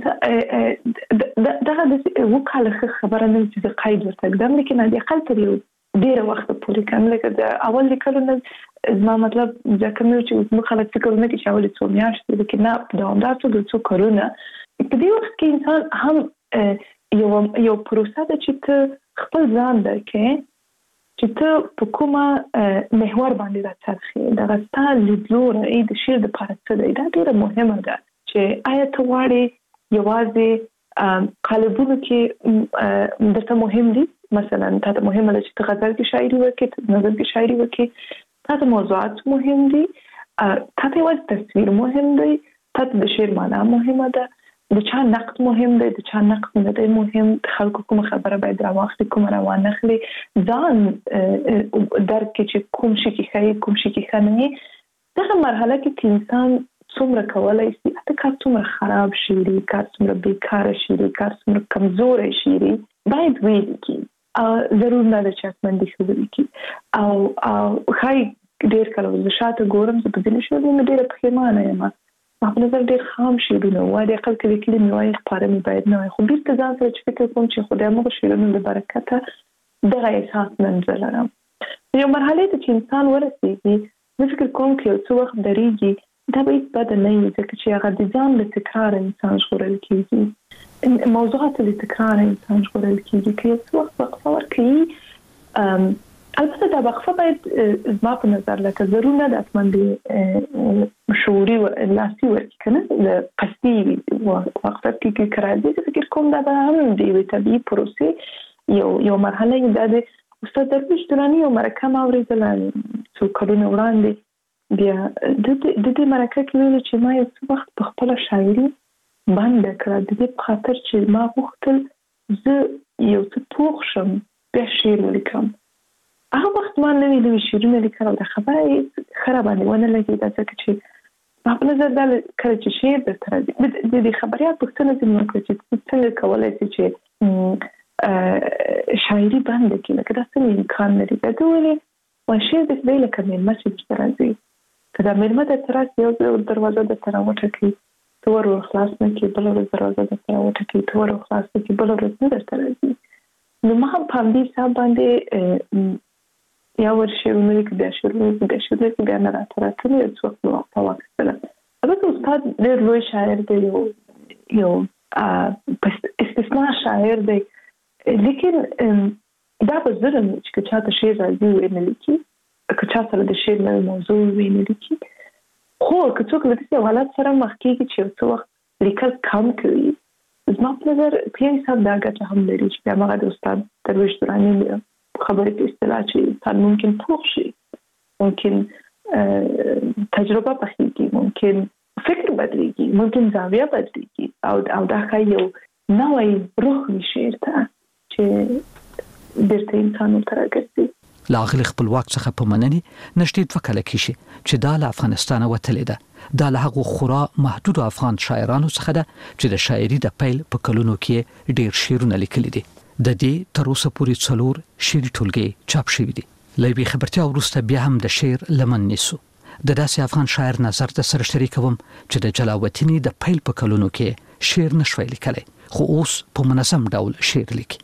چې دا د وو کاله خبره نه چې د قید ورته ګدام، لیکن د اقل تر یو ډیر وخت پورې کوم لکه د اول لیکلو نه زما مطلب ځکه نو چې موږ خلک فکر نه کوي چې اول څو میاشتې لیکن نه دوامدار څو څو کلونه په دې وخت کې انسان هم یو یو پروسه ده چې ته خپل ځان درکې چې ته په کومه محور باندې راڅرخې، دغه ستا لیدلوری د شعر دپاره څه دی. دا ډېره مهمه ده چې آیا ته غواړې یوازې قالبونو کې درته مهم دي، مثلا تا ته مهمه ده چې ته غزل کې شاعري وکړې، ته نظم کې شاعري وکړې، تا ته موضوعات مهم دي، تا ته یوازې تصویر مهم دی، تا ته د شعر معنا مهمه ده، د چا نقد مهم دی، د چا نقد نه دی مهم، د خلکو کوم خبره باید راواخلي کوم روان نخلي، ځان درک چې کوم شي کې ښه کوم شي کې ښه نه. دغه مرحله کې چې انسان څومره کولی شي حتی کار څومره خراب شعري، کار څومره بیکاره شعري، کار څومره کمزوری شعري باید ولیکي، ضرور نه ده چې حتما دې ښه ولیکي. او ښایي ډېر کله زه شاته ګورم زه په ځینې شعرونو ډېره پښیمانه یم، ما په نظر ډېر خام شعرونه وو، د اقل کې لیکلي مې وایي خپاره مې باید نه وای، خو بیرته ځان سره چې فکر کوم چې خو د همغو شعرونو له برکته دغه احساس نن زه لرم. یو مرحلې ته چې انسان ورسېږي زه فکر کوم که یو څه وخت درېږي دا به هېڅ بده نه وي، ځکه چې هغه د ځان له تکراره انسان ژغورل کېږي، موضوعات له تکراره انسان ژغورل کېږي. که یو څه وخت وقفه ورکوي، البته دا وقفه باید زما په نظر لکه ضرور نه ده حتما د شعوري لاسي ورکړي که نه د قصدي وقفه کې که راځي، زه فکر کوم دا به هم د یوې طبیعي پروسې یو یو مرحله وي. دا د استاد درویش دراني یو مرکه ما اورېدله څو کلونه وړاندې، بیا د دې مرکه کې ویلي چې ما یو څه وخت په خپله شاعري بنده کړه د دې په خاطر چې ما غوښتل زه یو څه پوخ شم بیا شعر ولیکم. هغه وخت ما نوي نوي شعرونه لیکل او د خبره یې ښه راباندې ونه لګېده، ځکه چې ما په نظر دا کله چې شعر درته راځي د دې خبریال پوښتنه ځینې وکړه چې څنګه کولی شي چې شاعري بنده کړي، لکه دا څنګه امکان لري؟ بیا ده ویلې وایي شعر داسې دی لکه میلمه چې درته راځي، که دا میلمه درته راسي یو دروازه درته راوټکوي، ته ور خلاص نه کړي، بله ورځ دروازه درته راوټکوي، ته ور خلاص نه کړي، بله ورځ نه درته راځي. نو ما هم په همدې حساب باندې یا ور شعرونه لیکي بیا شعرونه لیکي بیا شعرونه لیکي بیا نه راته راته یو څه وخت مې وقفه واخیستله. البته استاد ډېر لوی شاعر دی، یو یو استثناء شاعر دی، لیکن دا به ظلم چې که چاته شعر راځي ویې نه لیکي، که چا سره د شعر نوې موضوع ویې نه لیکي. خو که څوک له داسې حالت سره مخ کېږي چې یو څه وخت لیکل کم کوي، زما په نظر په یو حساب دا ګټه هم لري چې بیا هماغه د استاد درویش دراني خبرې په اصطلاح چې انسان ممکن پوخ شي، ممکن تجربه پخېږي، ممکن فکر بدلېږي، ممکن زاویه بدلېږي او دا ښایي یو نوی روح وي شعر ته چې بیرته انسان ورته راګرځي. له اغلې خپلواک څخه په مننې نږدې دوه کاله کېږي چې دا له افغانستانه وتلې ده. دا له هغو خورا محدودو افغان شاعرانو څخه ده چې د شاعري د پیل په کلونو کې ډېر شعرونه لیکلي دي. د دې تر اوسه پورې څلور شعري ټولګې چاپ شوي دي. له یوې خبرتیا وروسته بیا هم د شعر لمن نیسو. د داسې افغان شاعر نظر د سره شریکوم چې د جلاوطني د پیل په کلونو کې شعر نشوي لیکلی، خو اوس په منظم ډول شعر لیکي.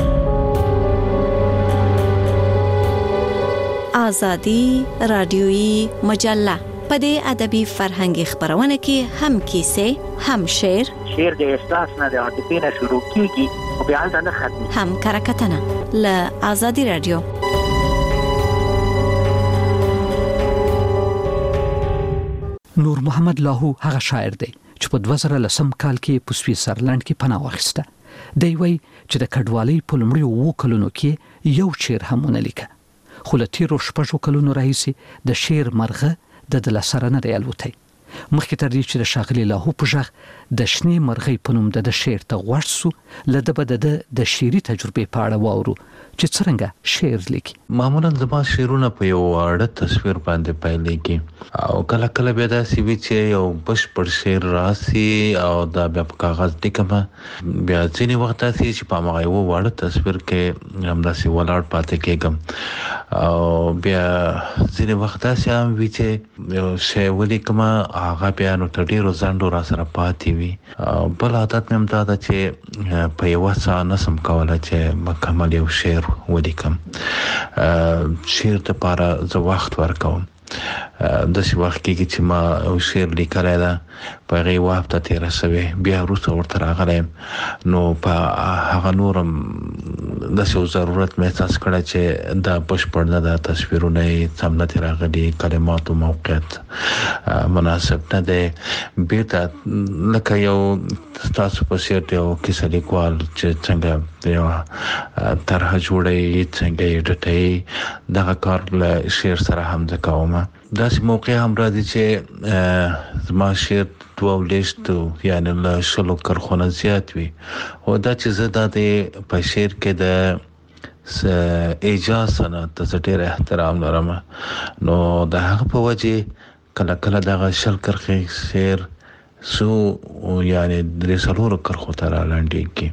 آزادی رادیویی مجله په دې ادبي فرهنګي خبرونه کې هم کیسې، هم شعر، شعر د احساس نه د عاطفې نه شروع کیږي او بیا هلته نه ختمي، هم کرکټنه له آزادی رادیو. نور محمد لاهو هغه شاعر دی چې په دوه زره لسم کال کې په سویسرلند کې پناه واخیسته. دی وایي چې د کډوالۍ په لومړیو اوو کلونو کې یو شعر هم ونه لیکه، خو له تیرو شپږو کلونو راهیسې د شعر مرغه د ده له سره نه دی الوتی. مخکې تر دې چې د ښاغلي لاهو په ژغ د شنې مرغۍ په نوم د شعر ته غوږ سو له ده به د د شعري تجربې په اړه واورو چې څرنګه شعر لیکي. معمولا زما شعرونه په یو واړه تصویر باندې پیلېږي او کله کله بیا داسې وي چې یو بشپړ شعر راسي او دا بیا په کاغذ لیکمه. بیا ځینې وخت داسې چې په هماغه یو واړه تصویر کې همداسې ولاړ پاتې کېږم او بیا ځینې وخت داسې هم وي چې یو شی ولیکمه هغه بیا نو تر ډېرو ځنډو را سره پاتې وي. بل عادت مې هم دا ده چې په یوه ساه نسم کولی چې مکمل یو شعر ولیکم. شعر دپاره زه وخت ورکوم. داسې وخت کېږي چې ما یو شعر لیکلی ده په هغې یوه هفته تېره شوې بیا وروسته ورته راغلی یم نو په هغه نور هم داسې یو ضرورت مې احساس کړی چې دا بشپړ نه ده تصویرونه یې سم نه دي راغلي کلماتو موقعیت مناسب نه دی بېرته لکه یو ستاسو په څېر د یو کیسه لیکوال چې څنګه یوه طرحه جوړوي څنګه یې ډټوي دغه کار له شعر سره هم زه کوم. داسې موقع هم راځي چې زما شعر دوه ولیشتو یعنې له شلو کرښو نه زیات وي خو دا چې زه دا د په شعر کې د ایجاز صنعت ته زه ډېر احترام لرم نو د هغه په وجې کله کله دغه شل کرښې شعر څو یعنې درې څلورو کرښو ته رالنډېږي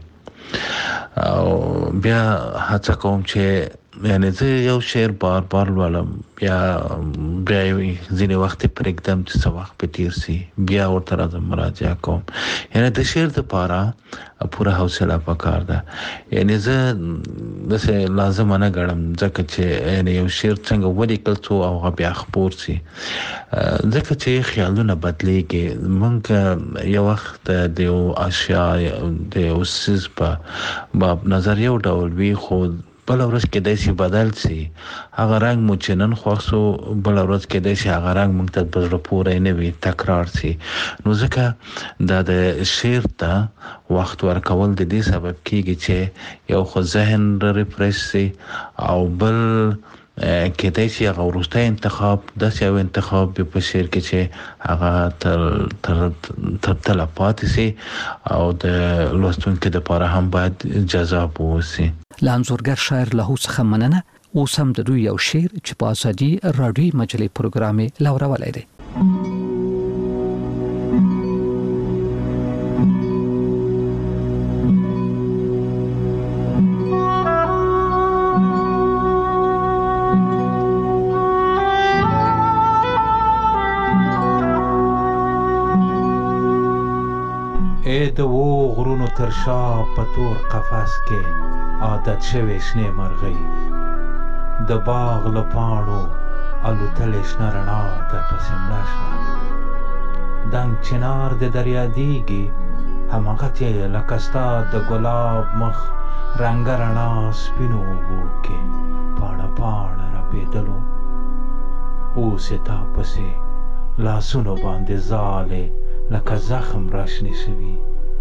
او بیا هڅه کوم چې یعنی زه یو شعر بار بار لولم بیا بیا ځینې وخت یې پرېږدم چې څه وخت پرې تېر سي بیا ورته راځم مراجعه کوم. یعنې د شعر دپاره پوره حوصله پکار ده. یعنې زه داسې لازمه نه ګڼم ځکه چې یعنې یو شعر څنګه ولیکل څو او هغه بیا خپور سي ځکه چې خیالونه بدلېږي. موږ یو وخت د یو اشیا د یو څیز په باب نظر یو ډول وي خو بله ورځ کېدای شي بدل سي. هغه رنګ مو چې نن خوښ سو بله ورځ کېدای شي هغه رنګ موږ ته په زړه پورې نه وي تکرار سي. نو ځکه دا د شعر ته وخت ورکول د دې سبب کېږي چې یو خو ذهن ریفریش سي او بل کېدای شي هغه وروستی انتخاب داسې یو انتخاب وي په شعر کې چې هغه تر تر تر تله پاتې سي او د لوستونکي دپاره هم باید جذاب واوسي. له انځورګر شاعر لاهو څخه مننه. اوس هم د دوی یو شعر چې په ازادي راډیوي مجلې پروګرام یې لورولی دی. ای د و غرونو تر شا په تور قفس کې عادت شوې شنې مرغۍ د باغ له پاڼو الوتلې شنه رڼا درپسې مړه شوه. دنګ چنار د دریادېږي هماغتې لکه ستا د ګلاب مخ رنګه رڼا سپینو اوبو کې پاڼه پاڼه رپېدلو. اوس یې تا پسې لاسونو باندې ځالې لکه زخم راشنې شوي.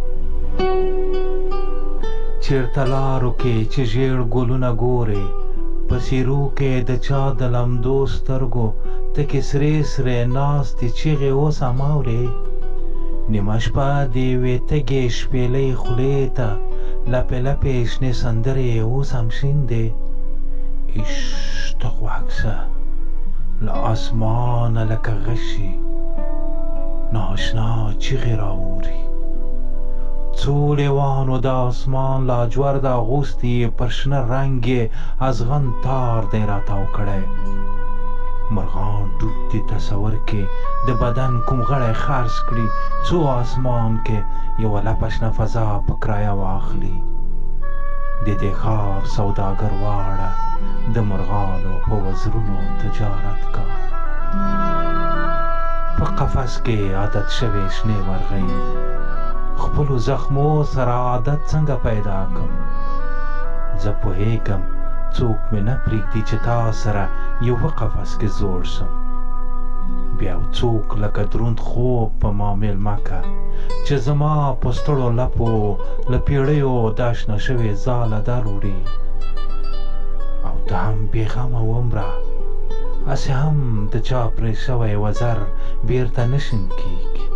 چېرته لارو کې چې ژېړ ګلونه ګورې په څېرو کې د چا د لمدو سترګو تکې سرې سرې ناستې چیغې اوس هم اورې. نیمه شپه د یوې تږې شپېلۍ خولې ته لپې لپې شنې سندرې اوس هم شین دی. ایش ته غوږ شه له اسمانه لکه غشي ناشنا چیغې راوړي. څو لیوانو د اسمان لاجورد اغوستي پر شنه رنګ یې ازغن تار دی راتاو کړی. مرغان ډوب دي تصور کې د بدن کوم غړی خرڅ کړي څو اسمان کې یوه لپه شنه فضا په کرایه واخلي. د دې ښار سوداګر واړه د مرغانو په وزرونو تجارت کا. په قفس کې عادت شوې شنې مرغۍ خپلو زخمو سره عادت څنګه پیدا کم. زه پوهېږم څوک مې نه پرېږدي چې تا سره یوه قفس کې زوړ شم. بیا څوک لکه دروند خوب په ما مېلمه که چې زما په ستړو لپو له پیړیو دا شنه شوې ځاله در وړي. او ته هم بېغمه ومره اسې هم د چا پرې شوی وزر بیرته نشین کیږي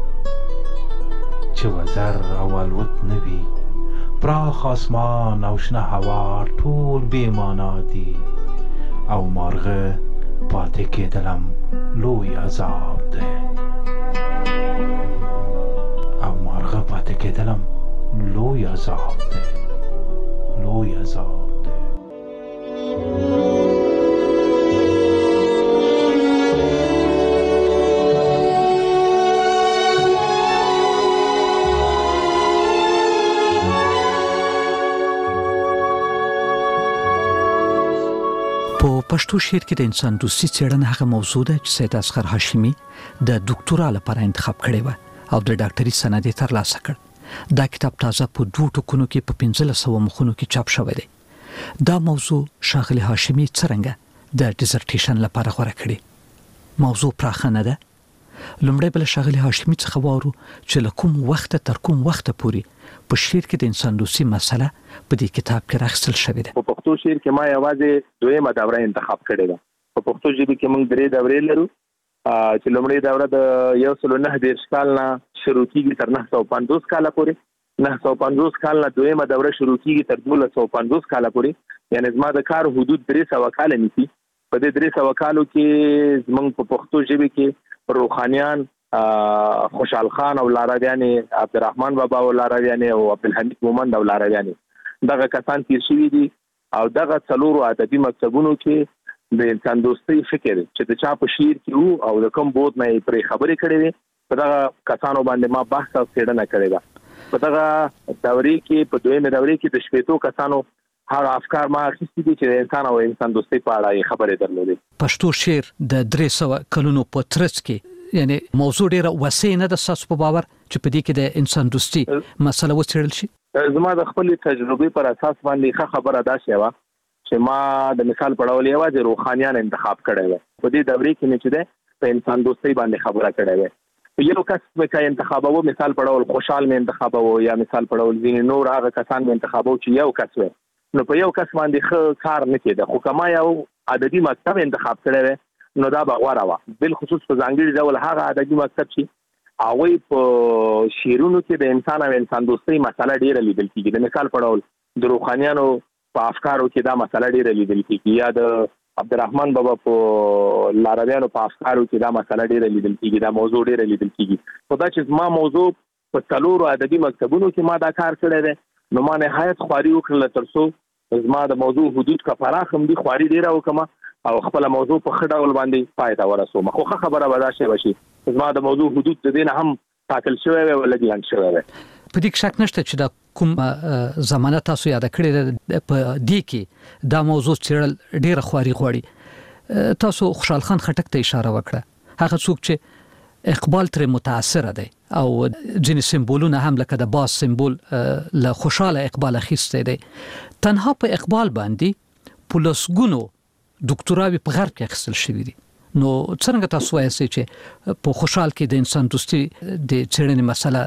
چې وزر او الوت نه وي پراخ آسمان او شنه هوا ټول بې معنا دي او مارغه پاتې کېدلم لوی عذاب دی او مارغه پاتې کېدلم لوی عذاب دی لوی عذاب دی په پښتو شعر کې د انسان دوستي څېړنه هغه موضوع ده چې سید اصغر هاشمي د ډاکټورا لپاره انتخاب کړی و او د ډاکټري سند یې ترلاسه کړ. دا کتاب تازه په دوه ټکونو کې په پنځلس سوه مخونو کې چاپ شوی دی. دا موضوع ښاغلي هاشمي څرنګه د ډیزرټیشن لپاره غوره کړی؟ موضوع پراخه نه ده. لومړی بل ښاغلي هاشمي څخه واورو چې له کوم وخت تر کوم وخت پورې په شعر کې د انسان دوستي مسله په دې کتاب کې راخصل شوې ده. په پښتو شعر کې ما یوازې دویمه دوره انتخاب کړې ده. په پښتو ژبه کې موږ درې دورې لرو چې لومړی دوره د یو سل نه دېرش کال نه شروع کیږي تر نه سوه پنځوس کاله پورې. نه سوه پنځوس کال نه دویمه دوره شروع کیږي تر دولس سوه پنځوس کاله پورې. یعنی زما د کار حدود درې سوه کاله نیسي. په دې درې سوه کالو کې زموږ په پښتو ژبه کې روحانیان خوشحال خان او لارویان عبدالرحمن بابا او لارویان او عبدالحمید مومند او لارویان دغه کسان تیر شوي دي او دغه څلورو ادبي مکتبونو کې د انسان دوستۍ فکر چې د چا په شعر کې وو او د کوم بود نه پرې خبرې کړې وي په دغه کسانو باندې ما بحث او څېړنه کړې ده. په دغه دورې کې په دویمه دورې کې د شپېتو کسانو هغه افکار ما اخیستي دي چې د انسان او انسان دوستۍ په اړه خبرې درلودې. پښتو شعر د درې سوه کلونو په ترڅ کې یعنی موضوع ډیره وسیع نه ده ستاسو په باور چې په دې کې د انسان دوستي مسله وڅېړل شي؟ زما د خپل تجربې پر اساس باندې ښه خبره دا شوه چې ما د مثال په ډول یوازې روحانیان انتخاب کړی و. په دې دورې کې مې چې ده په انسان دوستۍ باندې خبره کړې وه. یو کس مې کا انتخابو مثال په ډول خوشحال مې انتخابو یا مثال په ډول ځینې نور هغه کسان مې انتخابو چې یو کس و نو په یو کس باندې ښه کار نه کېده. خو کما یو ادبي مکتب انتخاب کړی و نو دا به غوره وه. بالخصوص په ځانګړي ډول هغه ادبي مکتب چې هغوی په شعرونو کې د انسان او انسان دوستۍ مسله ډېره لیدل کېږي. د مثال په ډول د روحانیانو په افکارو کې دا مسله ډېره لیدل کېږي یا د عبدالرحمن بابا په لارویانو په افکارو کې دا مسله ډېره لیدل کېږي. دا موضوع ډېره لیدل کېږي. خو دا چې زما موضوع په څلورو ادبي مکتبونو کې ما دا کار کړی دی نو ما نهایت خواري وکړله تر څو زما د موضوع حدود که پراخ هم دي خواري ډېره وکړم او خپل موضوع په ښه ډول باندې پای ته ورسوم. خو ښه خبره به دا شوه چې زما د موضوع حدود د دې نه هم ټاکل شوی وی او لږ لنډ شوی وی. په دې شک نشته چې دا کوم زمانه تاسو یاد کړی په دې کې دا موضوع څېړل ډېره خواري غواړي. تاسو خوشحال خان خټک ته اشاره وکړه. هغه څوک چې اقبال تر متاثر دی او ځینې سمبولونه هم لکه د باز سمبول له خوشاله اقبال اخیستی دی. تنها په اقبال باندې په لسګونو ډاکټراوي په غرب کې اخیستل شوي دي. نو څنګه تاسو وایئ چې په خوشحال کې د انسان دوستي د څېړنې مسله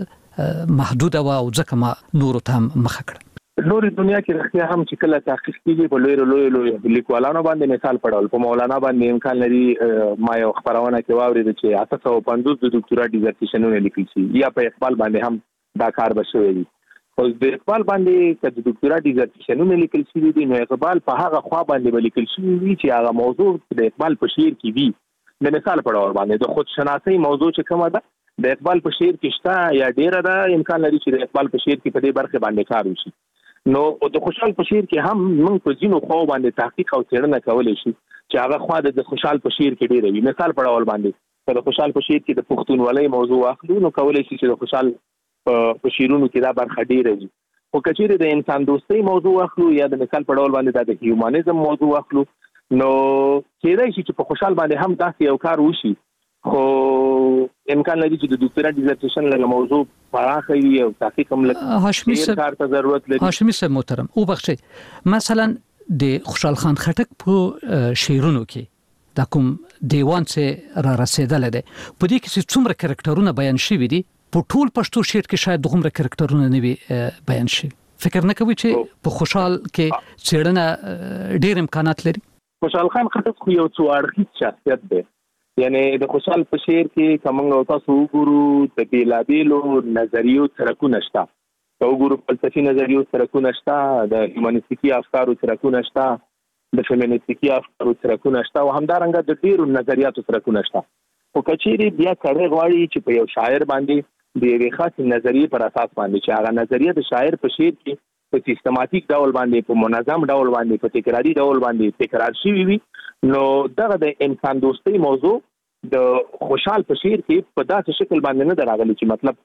محدوده و او ځکه ما نورو ته هم مخه کړه؟ نورې دنیا کې رښتیا هم چې کله تحقیق کېږي په لویو لویو لویو لیکوالانو باندې مثال په ډول په مولانا باندې امکان لري ما یو خپرونه کې واورېده چې اته سوه پنځوس د ډاکټورا ډیزرټیشنونه لیکل شي یا په اقبال باندې هم دا کار به شوی وي. خو د اقبال باندې که د ډاکټورا ډیزرټیشنونه لیکل شوي دي نو اقبال په هغه خوا باندې به لیکل شوي وي چې هغه موضوع د اقبال په شعر کې وي. د مثال په ډول باندې د خودشناسۍ موضوع چې کومه ده د اقبال په شعر کې شته یا ډېره ده امکان لري چې د اقبال په شعر کې په دې برخه باندې کار وشي. نو د خوشحال په شعر کې هم موږ په ځینو خواو باندې تحقیق او څېړنه کولی شي چې هغه خوا د خوشحال په شعر کې ډېره وي. مثال په ډول باندې که د خوشحال په شعر کې د پښتونولۍ موضوع واخلو نو کولی شي چې د خوشحال په شعرونو کې دا برخه ډېره وي. خو که چېرې د انسان دوستۍ موضوع واخلو یا د مثال په ډول باندې دا د هیومانیزم موضوع واخلو نو کېدای شي چې په خوشحال باندې هم داسې یو کار وشي. خو امکان لري چې د ډاکټورا ډیزرټیشن لږ موضوع پراخه وي او تحقیق هم لږ کار ته ضرورت لري. هاشمي صاحب محترم او بخښئ مثلا د خوشحال خان خټک په شعرونو کې دا کوم دیوان چې را رسېدلی دی په دې کې چې څومره کرکټرونه بیان شوي دي په ټول پښتو شعر کې شاید دومره کرکټرونه نه وي بیان شوي. فکر نه کوئ چې په خوشحال کې څېړنه ډېر امکانات لري؟ خوشحال خان خټک خو یو څو اړخیز شخصیت دی، یعنی د خوشحال په شعر کې کومه تاسو وګورو د بیلابیلو نظریو ترکونه شته، د وګورو فلسفي نظریو ترکونه شته، د هیومانیستیکي افکارو ترکونه شته، د فیمینیستیکي افکارو ترکونه شته، او همدارنګه د ډیرو نظریاتو ترکونه شته. خو کچېری بیا کړه غواړي چې په یو شاعر باندې د یوې خاصې نظریې پر اساس باندې چې هغه نظریه د شاعر په شعر کې په سیستماتیک ډول باندې په منظم ډول باندې په تکراری ډول باندې تکرار شوی وي، نو دغه د انسان دوستۍ موضوع د خوشحال په شعر کې په داسې شکل باندې نه راغلی چې مطلب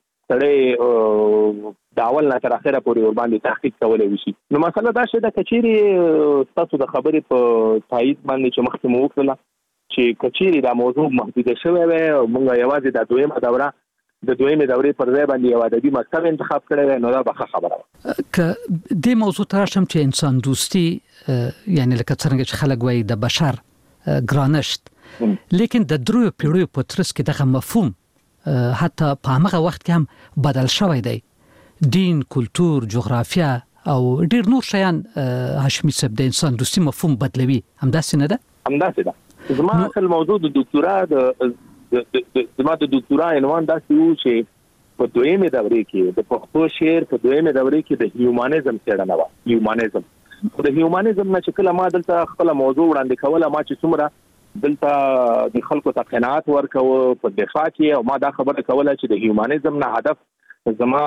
سړی د اول نه تر اخره پورې ور باندې تحقیق کولای وشي. نو مسله دا شته د کچېری تاسو د خبرې په تایید باندې چې مخکې مو وکړه چې کچېری دا موضوع محدوده شوی وي او موږ یوازې د دویمه دوره د دویمه دورې پر ځای باندې یو ادبي مکتب انتخاب کړی، نو دا به خبره ده. ک د موضوع ترشم چې انسان دوستی یعنی لکه څنګه چې خلک وایي د بشر ګرانشت، لیکن د درو پیړیو په ترڅ کې دغه مفهوم حتی په هغه وخت کې هم بدل شوی دی. دین، کلتور، جغرافیا او ډیر نور شیان هاشمي صاحب د انسان دوستی مفهوم بدلوي، همداسې نه ده؟ همداسې ده. زما اصل موضوع د دکتورا د زما د دکتورا عنوان داسې و چې په دویمه دورې کې د پښتو شعر په دویمه دورې کې د هیومانیزم څېړنه وه. هیومانیزم د هیومانیزم نه چې کله ما دلته خپل موضوع وړاندې کوله، ما چې څومره دلته د خلکو ته قناعت ورکوه په دفاع کې، او ما دا خبره کوله چې د هیومانیزم نه هدف زما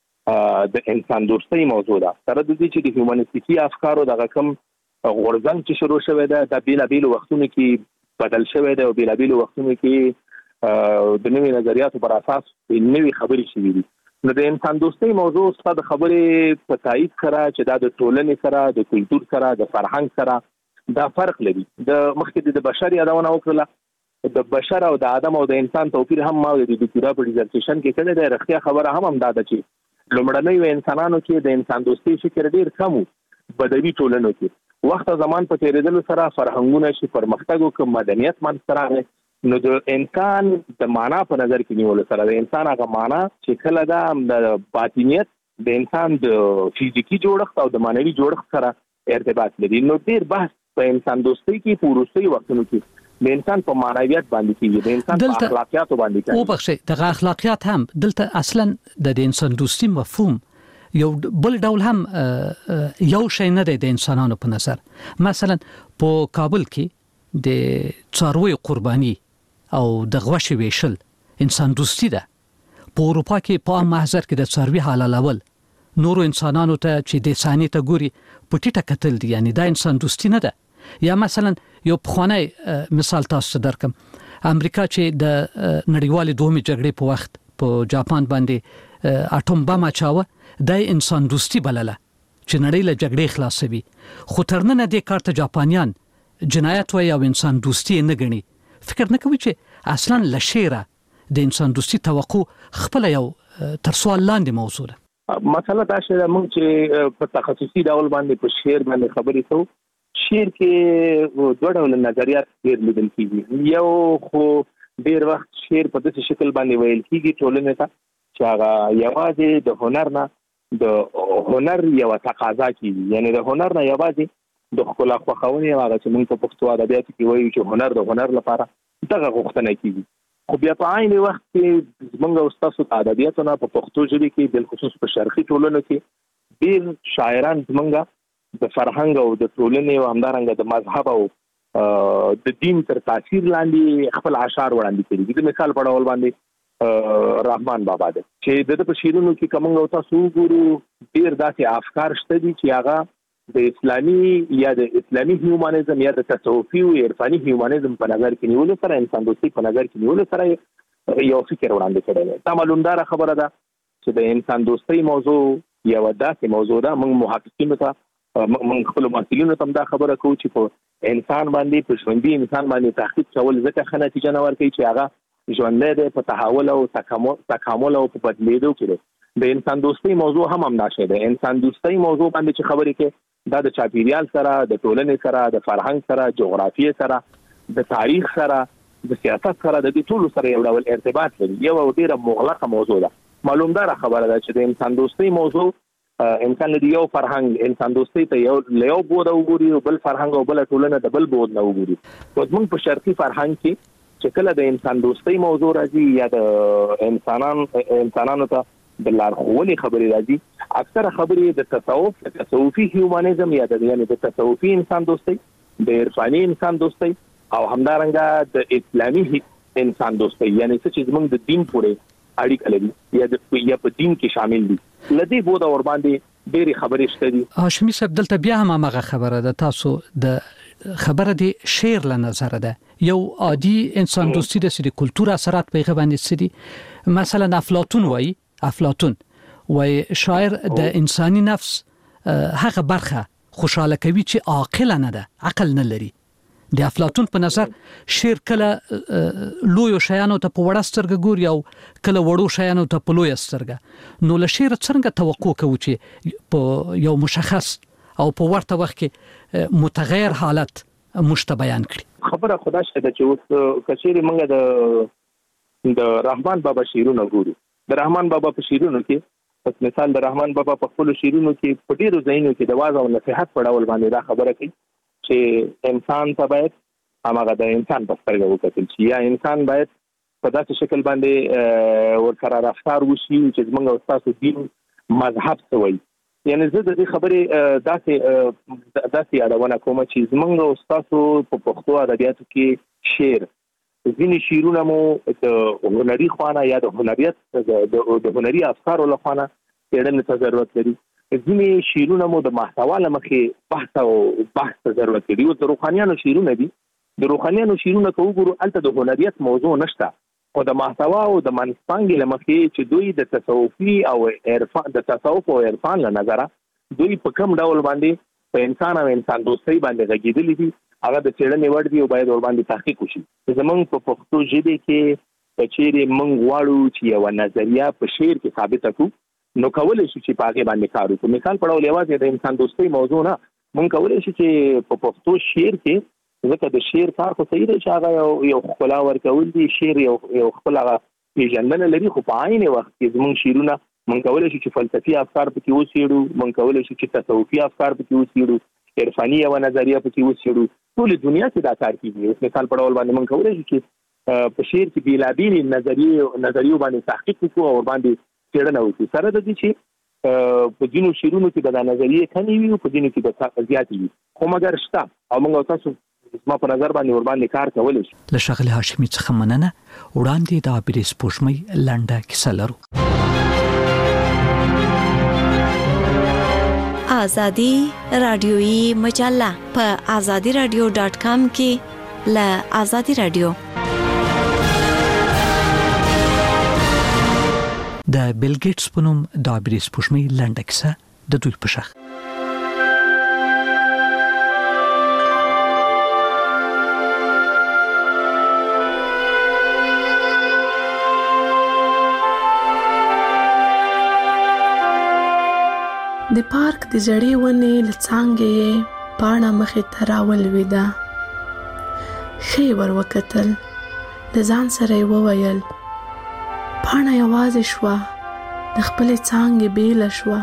د انسان دوستۍ موضوع ده، سره د دې چې د هیومانیستیکي افکارو دغه کوم غورځنګ چې شروع شوی ده د بیلابیلو وختونو کې بدل شوی دی، او بیلابیلو وختونو کې د نوې نظریاتو پر اساس نوې خبرې شوي دي. نو د انسان دوستۍ موضوع ستاسو د خبرې په تایید سره چې دا د ټولنې سره، د کلتور سره، د فرهنګ سره دا فرق لري. د مخکې د بشر یادونه وکړه، د بشر او د آدم او د انسان توپیر هم ما د دکتورا په ډیزرټیشن کې کړی دی. رښتیا خبره هم همدا ده چې لومړنیو انسانانو کې د انسان دوستۍ فکر ډیر کم و. بدوي ټولنو کې وخت زمان په تیریدلو سره فرهنګونه چې پرمختګ وکړ، مدنیت منځته راغی، نو د انسان د معنا په نظر کې نیول سره د انسان هغه معنا چې کله دا د باطنیت د انسان د فزیکی جوړښت او د معنوي جوړښت سره ارتباط لري. نو ډیر بحث په انسان دوستۍ کې په وروستي وختونو کې د انسان په معنویت باندې کېږي، د انسان په اخلاقیاتو باندې کېږي. او بخښه دغه اخلاقیات هم دلته اصلا د انسان دوستۍ مفهوم یو بل ډول هم یو شی نه دی د انسانانو په نظر. مثلا په کابل کې د څارویو قرباني او د غوښې ویشل انسان دوستی ده. په اروپا کې په عام محضر کې د څاروي حلالول نورو انسانانو ته چې د ثاني ته ګوري پټیټه کتل دي، یعنی دا انسان دوستی نه ده. یا مثلا یو پخوانی مثال تاسو درکم، امریکا چې د نړیوالې دومې جګړې په وخت په جاپان باندې اټوم بم اچاوه، د انسان دوستی بلله چې نړۍ له جګړې خلاصوي. خو تر نن دې کار ته جاپانیان جنایت وایي او انسان دوستی نه ګڼي. فکر نه کوي چې اصلا لشيره د انسان دوستی توقع خپل یو تر سوال لاندې موضوع ده. مسله دا چې موږ چې په تخصصي ډول باندې په شعر باندې خبرې کوو، شعر کې دوه ډول نظریات ډېر لیدل کېږي. یو خو ډېر وخت شعر په داسې شکل باندې ویل کېږي ټولنې ته چې هغه یوازې د هنر نه د هنر یو تقاضا کېږي، یعنی د هنر نه یوازې د ښکلا خوښونې هغه چې موږ په پښتو ادبیاتو کې وایو چې هنر د هنر لپاره دغه غوښتنه کېږي. خو بیا په عین وخت کې موږ او تاسو د ادبیاتو نه په پښتو ژبه کې بل خصوص په شرقي ټولنو کې ډېر شاعران موږ د فرهنګ او د ټولنې او همدارنګه د مذهب او د دین تر تاثیر لاندې خپل اشعار وړاندې کړي. د مثال په ډول باندې رحمان بابا ده چې د په شعرونو کې کوم او تاسو ګورو ډېر داسې افکار شته دي چې هغه د اسلامي یا د اسلامي هیومانیزم یا د تصوفي او عرفاني هیومانیزم په نظر کې نیول سره انسان دوستي په نظر کې نیول سره یو فکر وړاندې کړی دی. دا معلومدار خبره ده چې د انسان دوستي موضوع یو داسې موضوع ده. موږ محققینو ته موږ خپل مسؤلینو ته دا خبره کوو چې په انسان باندې په ژوندي انسان باندې تحقیق کول ځکه ښه نتیجه نه ورکوي چې هغه ژوندی دی په تحول او تکامل او په بدلېدو کې دی. د انسان دوستي موضوع هم همدا شی دی. انسان دوستي موضوع باندې چې خبرې کوي دا د چاپیریال سره، د ټولنې سره، د فرهنګ سره، جغرافیې سره، د تاریخ سره، د سیاست سره، د دې ټولو سره یو ډول ارتباط لري. یو ډیره مغلقه موضوع ده. معلومدار خبره ده چې د انسان دوستۍ موضوع امکان لري یو فرهنګ انسان دوستۍ ته یو یو بود وګوري او بل فرهنګ او بل ټولنه د بل بود نه وګوري. موږ په شرقي فرهنګ کې چې کله د انسان دوستۍ موضوع راځي یا د انسانان انسانانو ته د لارښوونې خبرې راځي، اکثره خبرې د تصوف د تصوفي هیومانیزم یا د یعنی د تصوفي انسان دوستۍ، د عرفاني انسان دوستۍ او همدارنګه د اسلامي انسان دوستۍ یعنی چې زموږ د دین پورې اړیکه لري یا د یا په دین کې شامل دي. لدی بوده ور باندې ډېری خبرې شته دي. هاشمي صاحب دلته بیا هم هغه خبره ده، تاسو د خبره دی شعر له نظر ده یو عادي انسان دوستی د سری کلتور اثرات پیغه باندې سری. مثلا افلاطون وای افلاطون وای شاعر د انساني نفس هغه برخه خوشاله کوي چې عاقل نه ده، عقل نه لري. د افلاطون په نظر شعر کله لوی شیانو ته په وړه سترګه ګوري او کله وړو شیانو ته په لوی سترګه. نو له شعر څنګه توقع کوو چې په یو مشخص او په ورته وخت کې متغیر حالت مشته بیان کړي؟ خبره خدا شته چې اوس کچېری موږ د د رحمان بابا شعرونه ګورو. د رحمان بابا په شعرونو کې پس مثال د رحمان بابا په خپل شعرونو کې په ډیرو ځایونو کې د واعظ او نصيحت په ډول باندې دا خبره کوي چې انسان ته باید هغه د انسان په سترګه وکتل شي یا انسان باید په داسې شکل باندې ورسره رفتار وشي چې موږ او تاسو دین مذهب سوي. یعنی زه د دې خبرې داسې داسې اړونه کوم چې موږ او تاسو په پښتو ادبیاتو کې شعر ځینې شعرونه مو د هنري خوانه یا د هنریت د هنري افکارو له خوانه څېړنې ته ضرورت لري. ځینې شعرونه مو د محتوا له مخې بحث او بحث ته ضرورت لري. او د روحانیانو شعرونه دي، د روحانیانو شعرونه که وګورو هلته د هنریت موضوع نشته، خو د محتوا او د منځپانګې له مخې چې دوی د تصوفي او عرفان د تصوف او عرفان له نظره دوی په کوم ډول باندې په انسان او انسان دوستۍ باندې غږېدلي دي هغه د څېړنې وړ دي او باید ور باندې تحقیق وشي. زموږ په پښتو ژبې کې که چیرې موږ غواړو چې یوه نظریه په شعر کې ثابته کړو نو کولی شو چې په هغې باندې کار وکړو. مثال په ډول یوازې د انسان دوستۍ موضوع نه، موږ کولی شو چې په پښتو شعر کې ځکه د شعر کار خو صحیح دی چې هغه یو یو ښکلا ورکول دي، شعر یو یو خپل هغه پېژندنه لري، خو په عین وخت کې زموږ شعرونه موږ کولی شو چې فلسفي افکار پکې وڅېړو، موږ کولی شو چې تصوفي افکار پکې وڅېړو، عرفاني یوه نظریه پکې وڅېړو. ټولې دنیا کې دا کار کېږي. اوس مثال په ډول باندې موږ کولی شو چې په شعر کې بېلابېلې نظریې نظریو باندې تحقیق وکړو او ورباندې څېړنه وکړو. سره د دې چې په ځینو شعرونو کې به دا نظریې کمې وي او په ځینو کې به زیاتې وي، خو مګر شته او موږ او تاسو ما په نظر باندې ورباندې کار کولی شو. له ښاغلي هاشمي څخه مننه. وړاندې د عابرې سپوږمۍ لنډه کیسه لرو. آزادي رادیویی مجله په آزادي رادیو ډاټ کام کې له آزادي رادیو د بیل ګیټس په نوم د عابرې سپوږمۍ لنډه کیسه د دوی په شخ. د پارک د زړې ونې له څانګې پاڼه مخې ته راولوېده. ښه یې ور وکتل، د ځان سره یې وویل پاڼه یوازې شوه، د خپلې څانګې بېله شوه.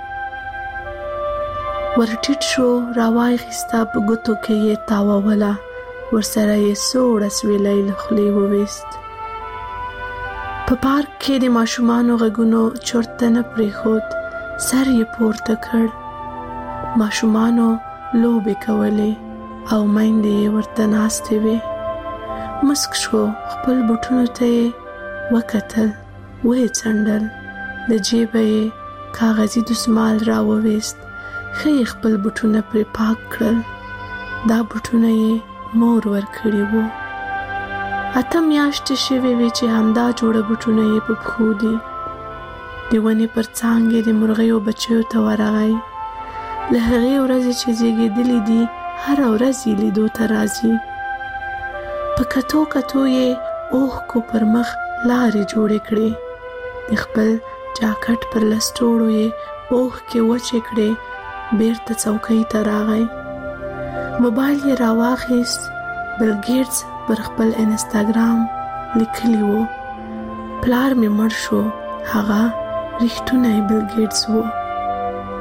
ور ټیټ شو، راواخیسته، په ګوتو کې یې تاووله، ورسره یې سوړ اسویلی له خولې وویست. په پارک کې د ماشومانو غږونو چرته نه پرېښود، سر یې پورته کړ. ماشومانو لوبې کولې او میندې یې ورته ناستې وې. مسک شو، خپل بوټونو ته یې وکتل، ویې څنډل، له جیبه یې کاغذي دسمال راوویست، ښه یې خپل بوټونه پرې پاک کړل. دا بوټونه یې مور ورکړي وو. اته میاشتې شوې وې چې همدا جوړه بوټونه یې په پښو دي. د ونې پر څانګې د مرغیو بچیو ته ورغی. له هغې ورځې چې زیږېدلې دي هره ورځ یې لیدو ته راځي. په کتو کتو یې اوښکو پر مخ لارې جوړې کړې. د خپل جاکټ پر لستوړو یې اوښکې وچې کړې. بیرته څوکۍ ته راغی. موبایل یې راواخیست. بیل ګیټس پر خپل انسټاګرام لیکلی وو پلار مې مړ شو. هغه رښتونی بیل ګیټس وو.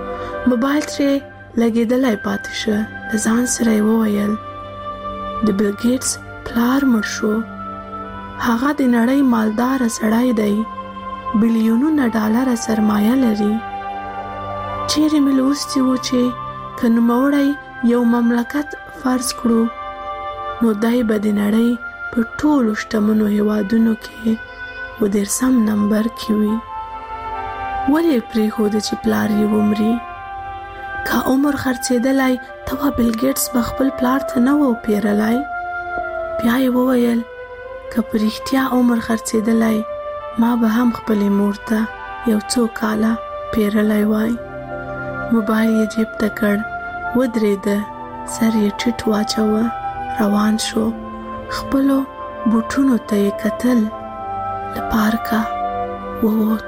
موبایل ترې لګېدلی پاتې شه. له ځان سره یې وویل د بیل ګیټس پلار مړ شو. هغه د نړۍ مالداره سړی دی، بلیونونه ډالره سرمایه لري. چیرې مې لوستي وو چې که نوموړی یو مملکت فرض کړو نو دی به د نړۍ په ټولو شتمنو هیوادونو کې و دېرشم نمبر کې وي. ولې یې پرېښوده چې پلار یې ومري؟ که عمر خرڅېدلی ته وا بیل ګیټس به خپل پلار ته نه و پیرلی. بیا یې وویل که په رښتیا عمر خرڅېدلی ما به هم خپلې مور ته یو څو کاله پیرلی وای. موبایل یې جیب ته کړ، ودرېده، سر یې ټیټ واچوه، روان شو. خپلو بوټونو ته یې کتل، له پارکه ووت.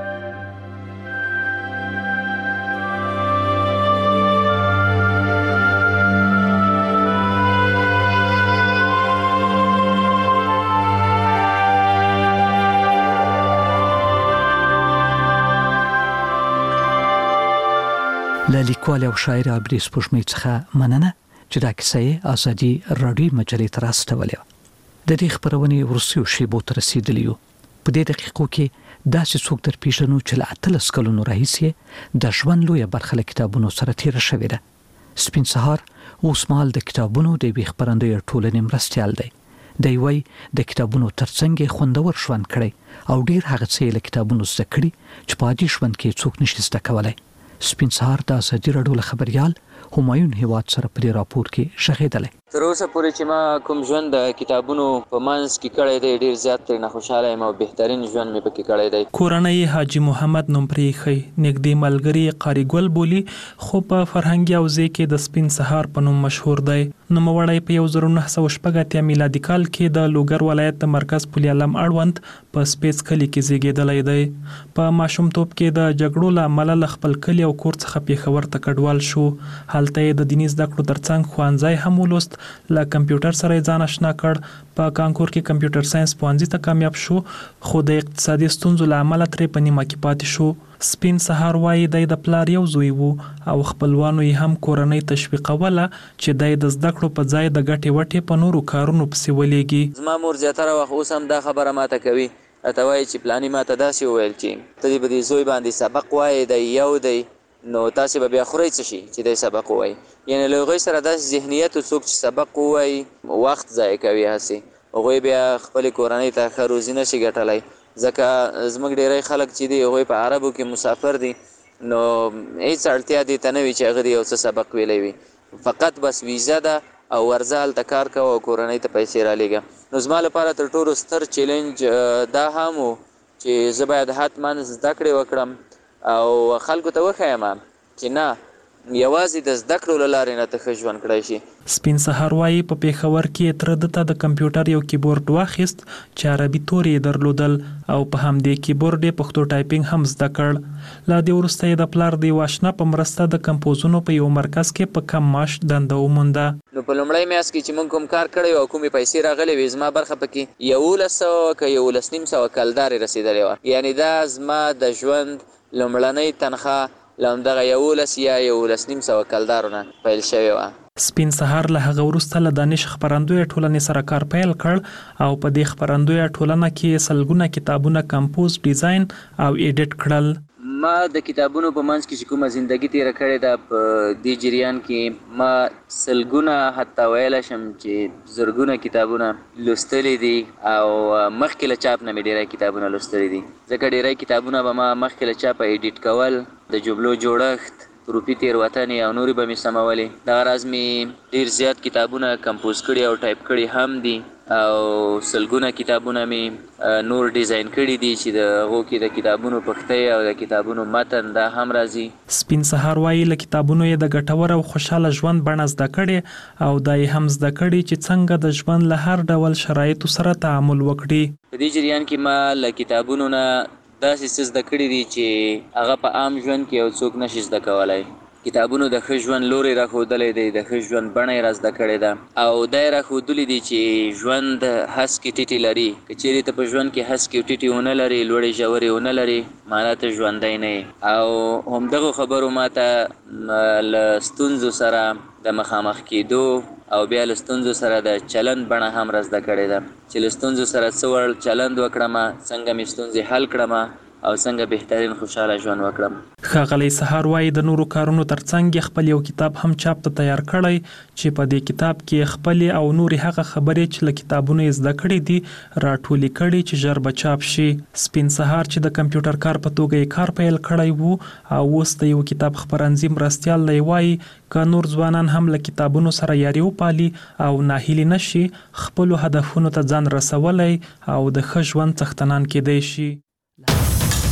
له لیکوال او شاعر عبدالي سپوږمۍ څخه مننه چې دا کیسه یې ازادي راډیو مجلې ته راستولې. د دې خبرونې وروستیو شیبو ته رسېدلي یو. په دې دقیقو کې داسې څوک در پیژنو چې له اتلس کلونو راهیسې د ژوند لویه برخه له کتابونو سره تېره شوې ده. سپین سهار اوس مهال د کتابونو د یوې خپرندوی ټولنې مرستیال دی. دی وایي د کتابونو ترڅنګ یې خوندور ژوند کړی او ډېر هغه څه یې له کتابونو زده کړي چې په عادي ژوند کې څوک نشي زده کولی. سپین سهار د ازادي راډیو له خبریال همایون هیواد سره په دې راپور کې شهیدلی. تر اوسه پورې چې ما کوم ژوند د کتابونو په منځ کې کړی دی ډېر زیات ترې نه خوشحاله یم او بهترین ژوند مې پکې کړی دی. کورنۍ حاجي محمد نوم پرې ایښی، نږدې ملګري قاري ګل بولي، خو په فرهنګي حوزې کې د سپین سهار په نوم مشهور دی. نوموړی په یو زر نهه سوه شپږ اتیا میلادي کال کې د لوګر ولایت د مرکز پل علم اړوند په سپیڅ کلي کې زیږېدلی دی. په ماشومتوب کې د جګړو له امله له خپل کلي او کور څخه پېښور ته کډوال شو. هلته یې د دیني زده کړو ترڅنګ ښوونځی هم ولوست. له کمپیوټر سره یې ځان اشنا کړ. په کانکور کې کمپیوټر ساينس پوهنځي ته کامیاب شو، خو د اقتصادي ستونزو له امله ترې په نیمه کې پاتې شو. سپین سهار وایي دی د پلار یو زوی وو او خپلوانو یې هم کورنۍ تشویقوله چې دی د زده کړو په ځای د ګټې وټې په نورو کارونو پسې ولېږي. زما مور زیاتره وخت اوس هم دا خبره ماته کوي، راته وایي چې پلاني ماته داسې وویل چې ته دې به دې زوی باندې سبق وایې دی یو دی نو تاسې به بیا خورئ څه شي چې دی سبق ووایي. یعنې له هغوی سره داسې ذهنیت و څوک چې سبق ووایي وخت ضایع کوي، هسې هغوی بیا خپلې کورنۍ ته ښه روزي نشي ګټلی. ځکه زموږ ډیری خلک چې دي هغوی په عربو کې مسافر دي نو هیڅ اړتیا دې ته نه وي چې هغه دې یو څه سبق ویلی وي، فقط بس ویزه ده او ورځه هلته کار کوه او کورنۍ ته پیسې رالیږه. نو زما لپاره تر ټولو ستر چیلنج دا هم و چې زه باید حتما زده کړې وکړم او خلکو ته وښیم چې نه یوازې د زده کړو له لارې نه ته ښه ژوند کړی شي. سپین سهار وایي په پېښور کې تره ده ته د کمپیوټر یو کیبورډ واخیست چې عربي تورې یې درلودل او په همدې کیبورډ یې پښتو ټایپینګ هم زده کړ. له دې وروسته یې د پلار د یو اشنا په مرسته د کمپوزونو په یو مرکز کې په کم معاش دنده ومونده. نو په لومړی میاشت کې چې موږ کوم کار کړی او کومې پیسې راغلې وې زما برخه پکې یولس سوه که یولس نیم سوه کلدارې رسېدلې وه. یعنې دا زما د ژوند لومړنۍ تنخواه له همدغه یولس یا یولس نیم سوه کلدارو نه پیل شوې وه. سپین سهار له هغه وروسته له دانش خپرندویه ټولنې سره کار پیل کړ او په دې خپرندویه ټولنه کې سلګونه کتابونه کمپوز، ډیزاین او ایډیټ کړل. ما د کتابونو په منځ کې چې کومه زندگی تیره کړې ده په دې جریان کې ما سلګونه حتی ویلی شم چې زرګونه کتابونه لوستلی دي او مخکې له چاپ نه مې ډېری کتابونه لوستلی دي، ځکه ډېری کتابونه به ما مخکې له چاپه ایډیټ کول، د جملو جوړښت، حروفي تېروتنې او نورې به مې سمولې. دغه راز مې ډېر زیات کتابونه کمپوز کړي او ټایپ کړي هم دي او سلګونه کتابونه مې نور ډیزاین کړي دي چې د هغو کې د کتابونو پښتۍ او د کتابونو متن دا هم راځي. سپین سهار وایي له کتابونو یې د ګټور او خوشحاله ژوند بڼه زده کړې او دا یې هم زده کړي چې څنګه د ژوند له هر ډول شرایطو سره تعامل وکړي. په دې جریان کې ما له کتابونو نه داسې څه زده کړي دي چې هغه په عام ژوند کې یو څوک نشي زده کولی. کتابونو د ښه ژوند لوري راښودلی دی، د ښه ژوند بڼه یې را زده کړې ده او دا یې راښودلي دي چې ژوند هسکې ټیټې لري. که چیرې ته په ژوند کې هسکې ټیټې ونه لرې، لوړې ژورې ونه لرې، معنا ته ژوندی نه یې. او همدغو خبرو ما ته له ستونزو سره د مخامخ کېدو او بیا له ستونزو سره د چلند بڼه هم را زده کړې ده چې له ستونزو سره څه ډول چلند وکړم، څنګه مې ستونزې حل کړم او څنګه بهترین خوشاله ژوند وکړم. ښاغلی سهار وایي د نورو کارونو ترڅنګ خپل یو کتاب هم چاپ ته تیار کړی چې په دې کتاب کې خپل او نورې هغه خبرې چې له کتابونو یې زده کړې دي راټولې کړي چې ژر به چاپ شي. سپین سهار چې د کمپیوټر کار په توګه یې کار پیل کړی وو او اوس د یو کتاب خپرندوی مرستیال دی، وایي که نور ځوانان هم له کتابونو سره یاري وپالي او ناهیلي نشي، خپلو هدفونو ته ځان رسولی او د ښه ژوند څښتنان کېدی شي.